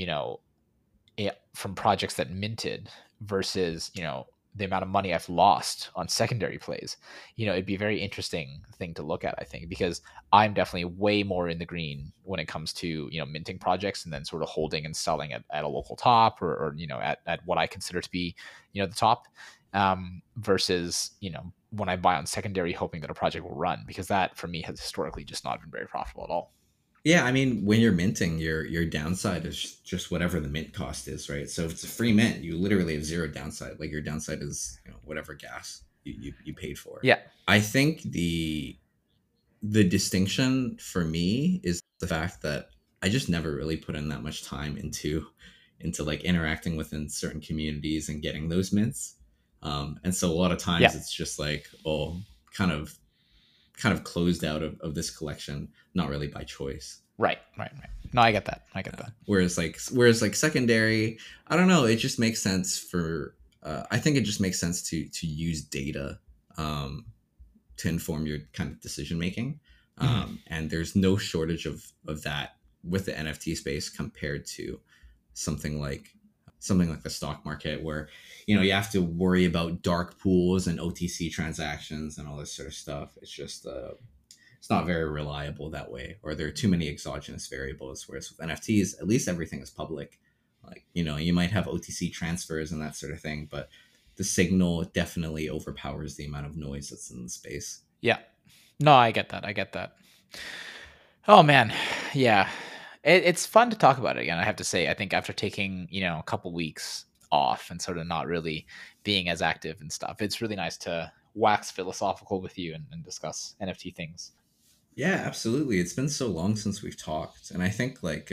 from projects that minted versus, the amount of money I've lost on secondary plays, it'd be a very interesting thing to look at, I think, because I'm definitely way more in the green when it comes to, minting projects and then sort of holding and selling at a local top or at what I consider to be, the top, versus, when I buy on secondary, hoping that a project will run, because that for me has historically just not been very profitable at all.
Yeah, I mean, when you're minting, your downside is just whatever the mint cost is, right? So if it's a free mint, you literally have zero downside. Like your downside is, whatever gas you paid for.
Yeah.
I think the distinction for me is the fact that I just never really put in that much time into like interacting within certain communities and getting those mints. And so a lot of times it's just like, kind of closed out of this collection, not really by choice.
Right. No, I get that.
Whereas secondary, I don't know. It just makes sense for. I think it just makes sense to use data to inform your kind of decision making, and there's no shortage of that with the NFT space compared to something like something like the stock market where, you have to worry about dark pools and OTC transactions and all this sort of stuff. It's just it's not very reliable that way, or there are too many exogenous variables. Whereas with NFTs, at least everything is public. Like, you might have OTC transfers and that sort of thing, but the signal definitely overpowers the amount of noise that's in the space.
Yeah. No, I get that. I get that. Oh man, yeah. It's fun to talk about it again. I have to say, I think after taking a couple weeks off and sort of not really being as active and stuff, it's really nice to wax philosophical with you and discuss NFT things.
Yeah, absolutely. It's been so long since we've talked, and I think like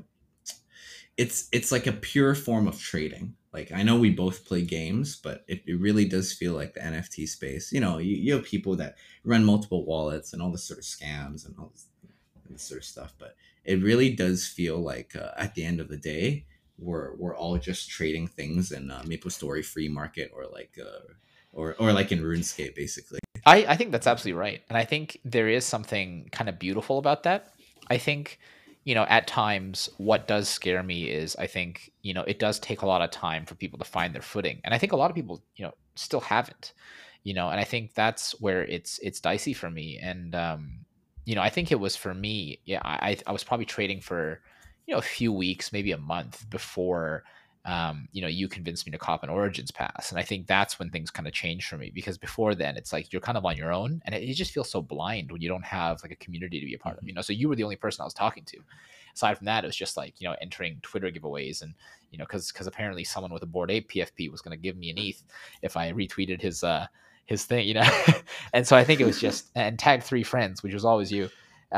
it's like a pure form of trading. Like, I know we both play games, but it really does feel like the NFT space. You have people that run multiple wallets and all this sort of scams and all this sort of stuff, but it really does feel like at the end of the day, we're all just trading things in Maple Story free market, or like or like in RuneScape, basically.
I think that's absolutely right. And I think there is something kind of beautiful about that. I think, at times what does scare me is I think, it does take a lot of time for people to find their footing. And I think a lot of people, still haven't, and I think that's where it's dicey for me. And, I think it was for me, yeah, I was probably trading for, a few weeks, maybe a month before you convinced me to cop an Origins pass. And I think that's when things kind of changed for me, because before then it's like you're kind of on your own, and it just feels so blind when you don't have like a community to be a part of, So you were the only person I was talking to. Aside from that, it was just like, entering Twitter giveaways and, because apparently someone with a Bored Ape PFP was going to give me an ETH if I retweeted his thing, And so I think it was just, and tag 3 friends, which was always you.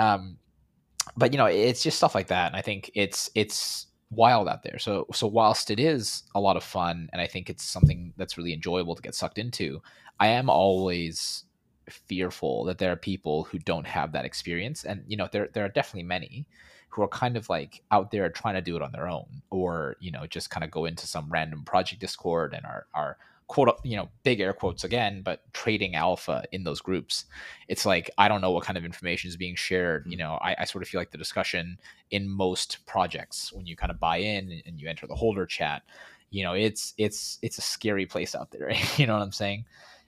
But it's just stuff like that. And I think it's wild out there. So whilst it is a lot of fun, and I think it's something that's really enjoyable to get sucked into, I am always fearful that there are people who don't have that experience. And there are definitely many who are kind of like out there trying to do it on their own, or just kind of go into some random project Discord and are quote, big air quotes again, but trading alpha in those groups. It's like, I don't know what kind of information is being shared. I sort of feel like the discussion in most projects, when you kind of buy in and you enter the holder chat, it's a scary place out there. You know what I'm saying?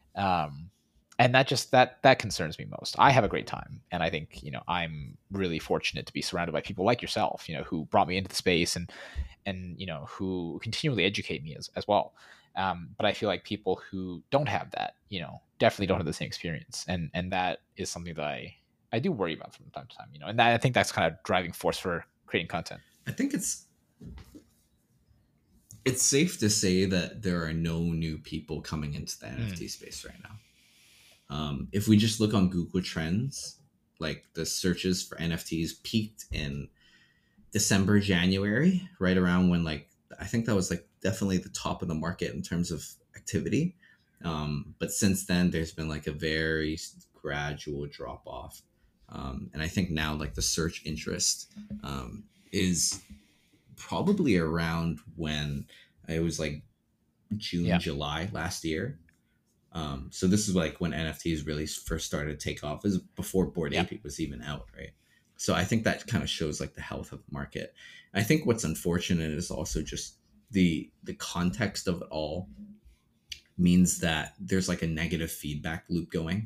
And that concerns me most. I have a great time, and I think I'm really fortunate to be surrounded by people like yourself, who brought me into the space and who continually educate me as well. But I feel like people who don't have that, definitely don't have the same experience, and that is something that I do worry about from time to time, and I think that's kind of driving force for creating content.
I think it's safe to say that there are no new people coming into the NFT space right now. If we just look on Google Trends, like the searches for NFTs peaked in December, January, right around when, like, I think that was like definitely the top of the market in terms of activity. But since then, there's been like a very gradual drop off. And I think now, like, the search interest is probably around when it was like June, July last year. So this is like when NFTs really first started to take off. This is before Bored Ape was even out, right? So I think that kind of shows like the health of the market. I think what's unfortunate is also just the context of it all means that there's like a negative feedback loop going.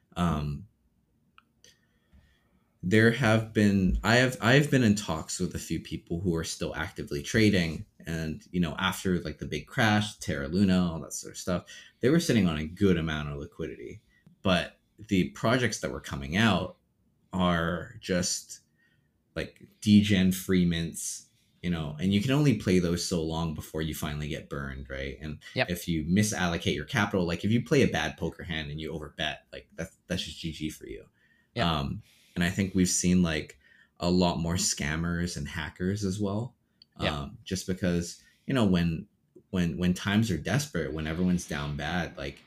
There have been I've been in talks with a few people who are still actively trading, and after like the big crash, Terra Luna, all that sort of stuff, they were sitting on a good amount of liquidity. But the projects that were coming out are just like degen free mints, and you can only play those so long before you finally get burned, right? And if you misallocate your capital, like if you play a bad poker hand and you overbet, like that's just GG for you. And I think we've seen like a lot more scammers and hackers as well. Just because, when times are desperate, when everyone's down bad, like,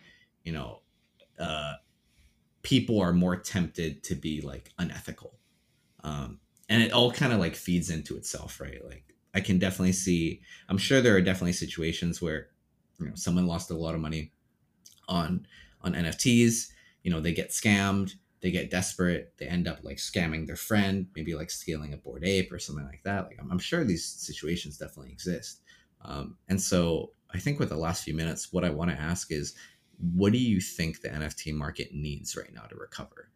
people are more tempted to be like unethical. And it all kind of like feeds into itself, right? Like, I can definitely see, I'm sure there are definitely situations where, someone lost a lot of money on NFTs, they get scammed, they get desperate, they end up like scamming their friend, maybe like stealing a Bored Ape or something like that. Like, I'm sure these situations definitely exist. And so I think with the last few minutes, what I want to ask is, what do you think the NFT market needs right now to recover?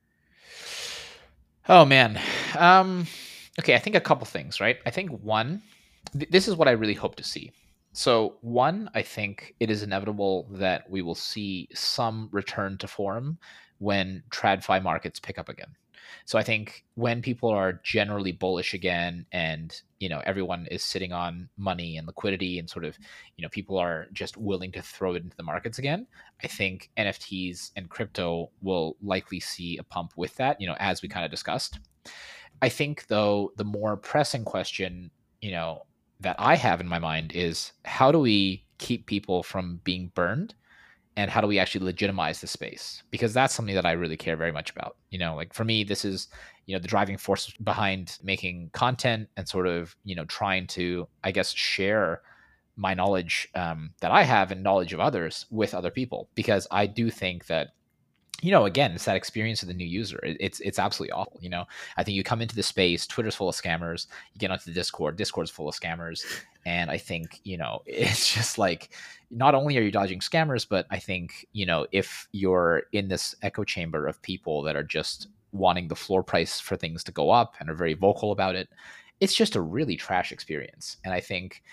Oh man. Um, okay, I think a couple things, right? I think one, this is what I really hope to see. So one, I think it is inevitable that we will see some return to form when TradFi markets pick up again. So I think when people are generally bullish again, and everyone is sitting on money and liquidity, and sort of people are just willing to throw it into the markets again, I think NFTs and crypto will likely see a pump with that, as we kind of discussed. I think, though, the more pressing question, that I have in my mind is, how do we keep people from being burned, and how do we actually legitimize the space? Because that's something that I really care very much about. Like for me, this is, the driving force behind making content, and sort of, trying to, I guess, share my knowledge, that I have, and knowledge of others with other people, because I do think that, again, it's that experience of the new user. It's absolutely awful. I think you come into the space, Twitter's full of scammers. You get onto the Discord's full of scammers. And I think, it's just like, not only are you dodging scammers, but I think, if you're in this echo chamber of people that are just wanting the floor price for things to go up and are very vocal about it, it's just a really trash experience. And I think,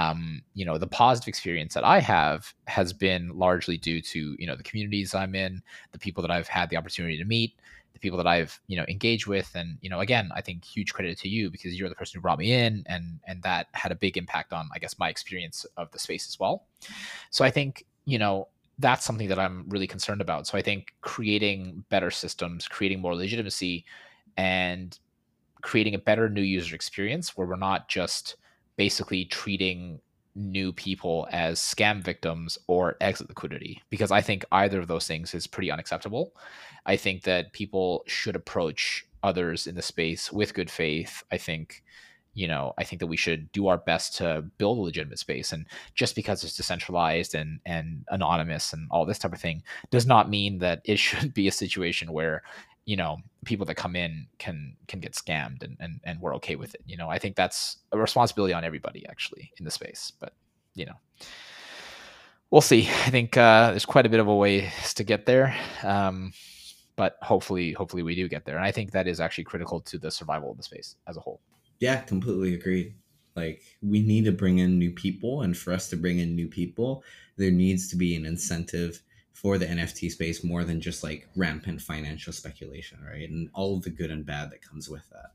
the positive experience that I have has been largely due to, the communities I'm in, the people that I've had the opportunity to meet, the people that I've, engaged with. And, again, I think huge credit to you, because you're the person who brought me in, and that had a big impact on, I guess, my experience of the space as well. So I think, that's something that I'm really concerned about. So I think creating better systems, creating more legitimacy, and creating a better new user experience, where we're not just basically treating new people as scam victims or exit liquidity, because I think either of those things is pretty unacceptable. I think that people should approach others in the space with good faith. I think that we should do our best to build a legitimate space. And just because it's decentralized and anonymous and all this type of thing does not mean that it should be a situation where, people that come in can get scammed, and we're okay with it. I think that's a responsibility on everybody, actually, in the space. But, you know, we'll see. I think there's quite a bit of a ways to get there. But hopefully we do get there. And I think that is actually critical to the survival of the space as a whole.
Yeah, completely agreed. Like, we need to bring in new people, and for us to bring in new people, there needs to be an incentive for the NFT space more than just like rampant financial speculation, right? And all of the good and bad that comes with that.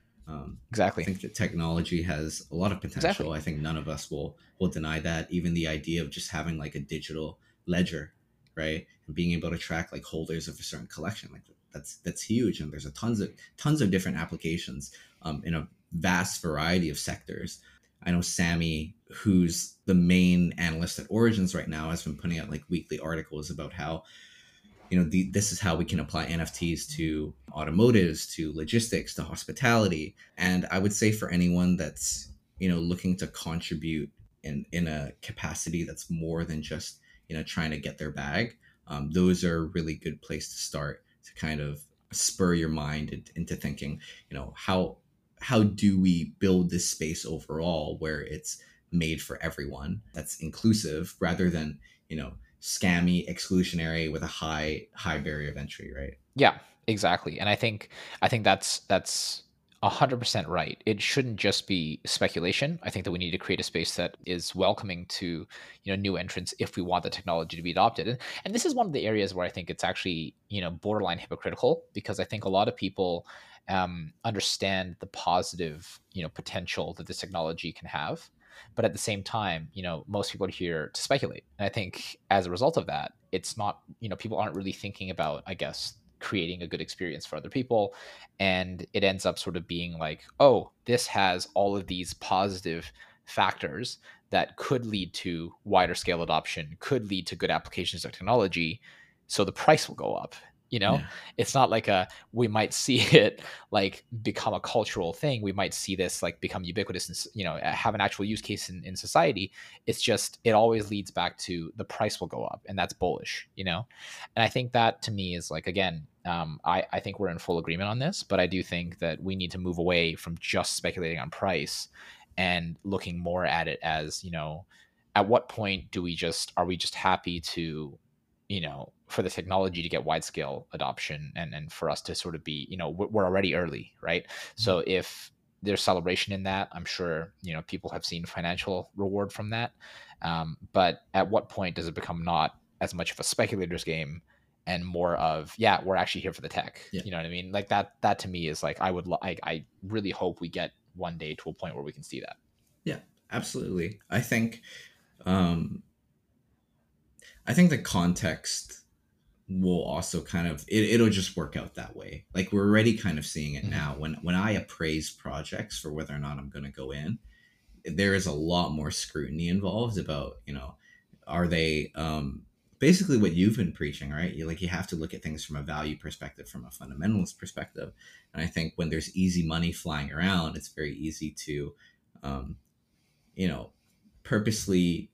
I
Exactly.
think that technology has a lot of potential.
Exactly.
I think none of us will deny that. Even the idea of just having like a digital ledger, right, and being able to track like holders of a certain collection, like that's huge. And there's a tons of different applications, in a vast variety of sectors. I know Sammy, who's the main analyst at Origins right now, has been putting out like weekly articles about how, this is how we can apply NFTs to automotives, to logistics, to hospitality. And I would say for anyone that's, looking to contribute in a capacity that's more than just, trying to get their bag, those are a really good place to start, to kind of spur your mind into thinking, how do we build this space overall where it's made for everyone, that's inclusive, rather than, scammy, exclusionary, with a high barrier of entry, right?
Yeah, exactly. And I think that's 100% right. It shouldn't just be speculation. I think that we need to create a space that is welcoming to, new entrants, if we want the technology to be adopted. And this is one of the areas where I think it's actually, borderline hypocritical, because I think a lot of people understand the positive, potential that this technology can have. But at the same time, most people are here to speculate. And I think as a result of that, it's not, people aren't really thinking about, I guess, creating a good experience for other people. And it ends up sort of being like, oh, this has all of these positive factors that could lead to wider scale adoption, could lead to good applications of technology. So the price will go up.
Yeah.
It's not like we might see it like become a cultural thing. We might see this like become ubiquitous and, have an actual use case in society. It's just, it always leads back to the price will go up, and that's bullish. And I think that, to me, is like, again, I think we're in full agreement on this, but I do think that we need to move away from just speculating on price, and looking more at it as, at what point are we just happy to, for the technology to get wide scale adoption, and for us to sort of be, we're already early, right? So if there's celebration in that, I'm sure, people have seen financial reward from that. But at what point does it become not as much of a speculator's game and more of, yeah, we're actually here for the tech?
Yeah.
You know what I mean? Like that to me is like, I really hope we get one day to a point where we can see that.
Yeah, absolutely. I think the context will also kind of it'll just work out that way. Like we're already kind of seeing it now. When I appraise projects for whether or not I'm going to go in, there is a lot more scrutiny involved about, are they basically what you've been preaching, right? You have to look at things from a value perspective, from a fundamentalist perspective. And I think when there's easy money flying around, it's very easy to purposely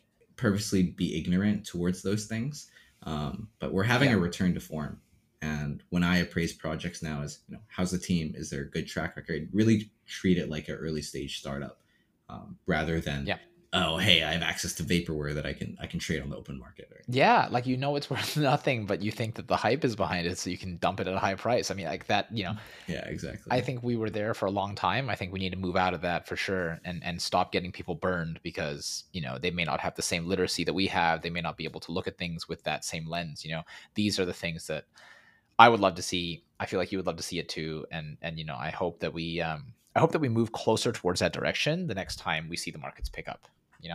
be ignorant towards those things. But we're having a return to form. And when I appraise projects now is, how's the team? Is there a good track record? Really treat it like an early stage startup, rather than, oh, hey, I have access to vaporware that I can trade on the open market. Right?
Yeah, like it's worth nothing, but you think that the hype is behind it, so you can dump it at a high price. I mean, like that,
Yeah, exactly.
I think we were there for a long time. I think we need to move out of that for sure, and stop getting people burned because, they may not have the same literacy that we have. They may not be able to look at things with that same lens. These are the things that I would love to see. I feel like you would love to see it too. And I hope that we move closer towards that direction the next time we see the markets pick up.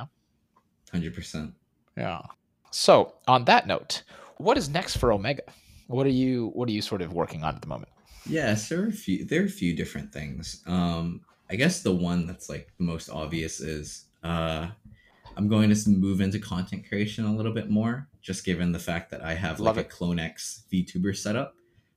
100%.
Yeah. So on that note, what is next for Omega? What are you sort of working on at the moment?
Yes, there are a few different things. I guess the one that's like the most obvious is I'm going to move into content creation a little bit more, just given the fact that I have a CloneX VTuber setup.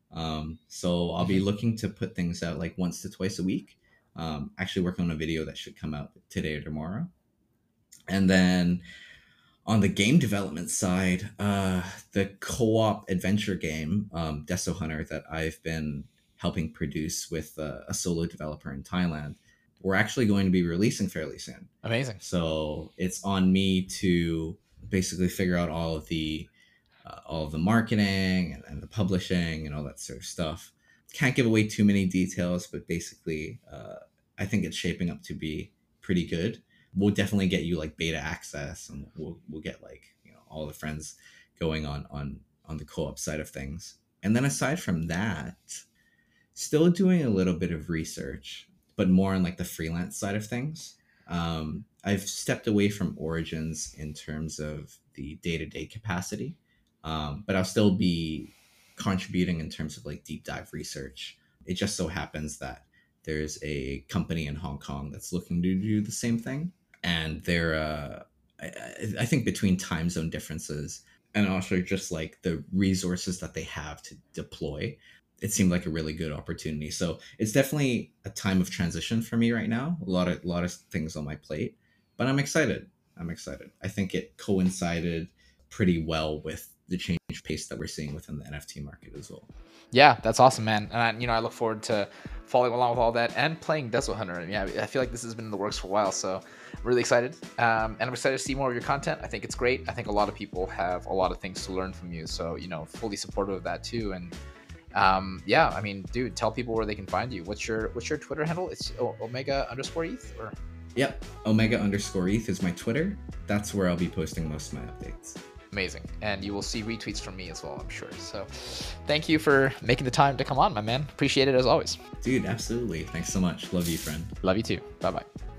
So I'll be looking to put things out like once to twice a week. Actually working on a video that should come out today or tomorrow. And then on the game development side, the co-op adventure game, Deso Hunter, that I've been helping produce with a solo developer in Thailand, we're actually going to be releasing fairly soon.
Amazing.
So it's on me to basically figure out all of the marketing and the publishing and all that sort of stuff. Can't give away too many details, but basically, I think it's shaping up to be pretty good. We'll definitely get you like beta access, and we'll get like all the friends going on the co-op side of things. And then aside from that, still doing a little bit of research, but more on like the freelance side of things. I've stepped away from Origins in terms of the day-to-day capacity, but I'll still be contributing in terms of like deep dive research. It just so happens that there's a company in Hong Kong that's looking to do the same thing. And they're, I think between time zone differences and also just like the resources that they have to deploy, it seemed like a really good opportunity. So it's definitely a time of transition for me right now. A lot of things on my plate, but I'm excited. I think it coincided pretty well with the change pace that we're seeing within the NFT market as well.
Yeah, that's awesome, man. And I look forward to following along with all that and playing Deso Hunter. And yeah, I feel like this has been in the works for a while, so I'm really excited. And I'm excited to see more of your content. I think it's great. I think a lot of people have a lot of things to learn from you, so fully supportive of that too. And yeah, I mean, dude, tell people where they can find you. What's your Twitter handle? It's Omega_ETH or?
Yep, Omega_ETH is my Twitter. That's where I'll be posting most of my updates.
Amazing. And you will see retweets from me as well, I'm sure. So thank you for making the time to come on, my man. Appreciate it as always.
Dude, absolutely. Thanks so much. Love you, friend.
Love you too. Bye-bye.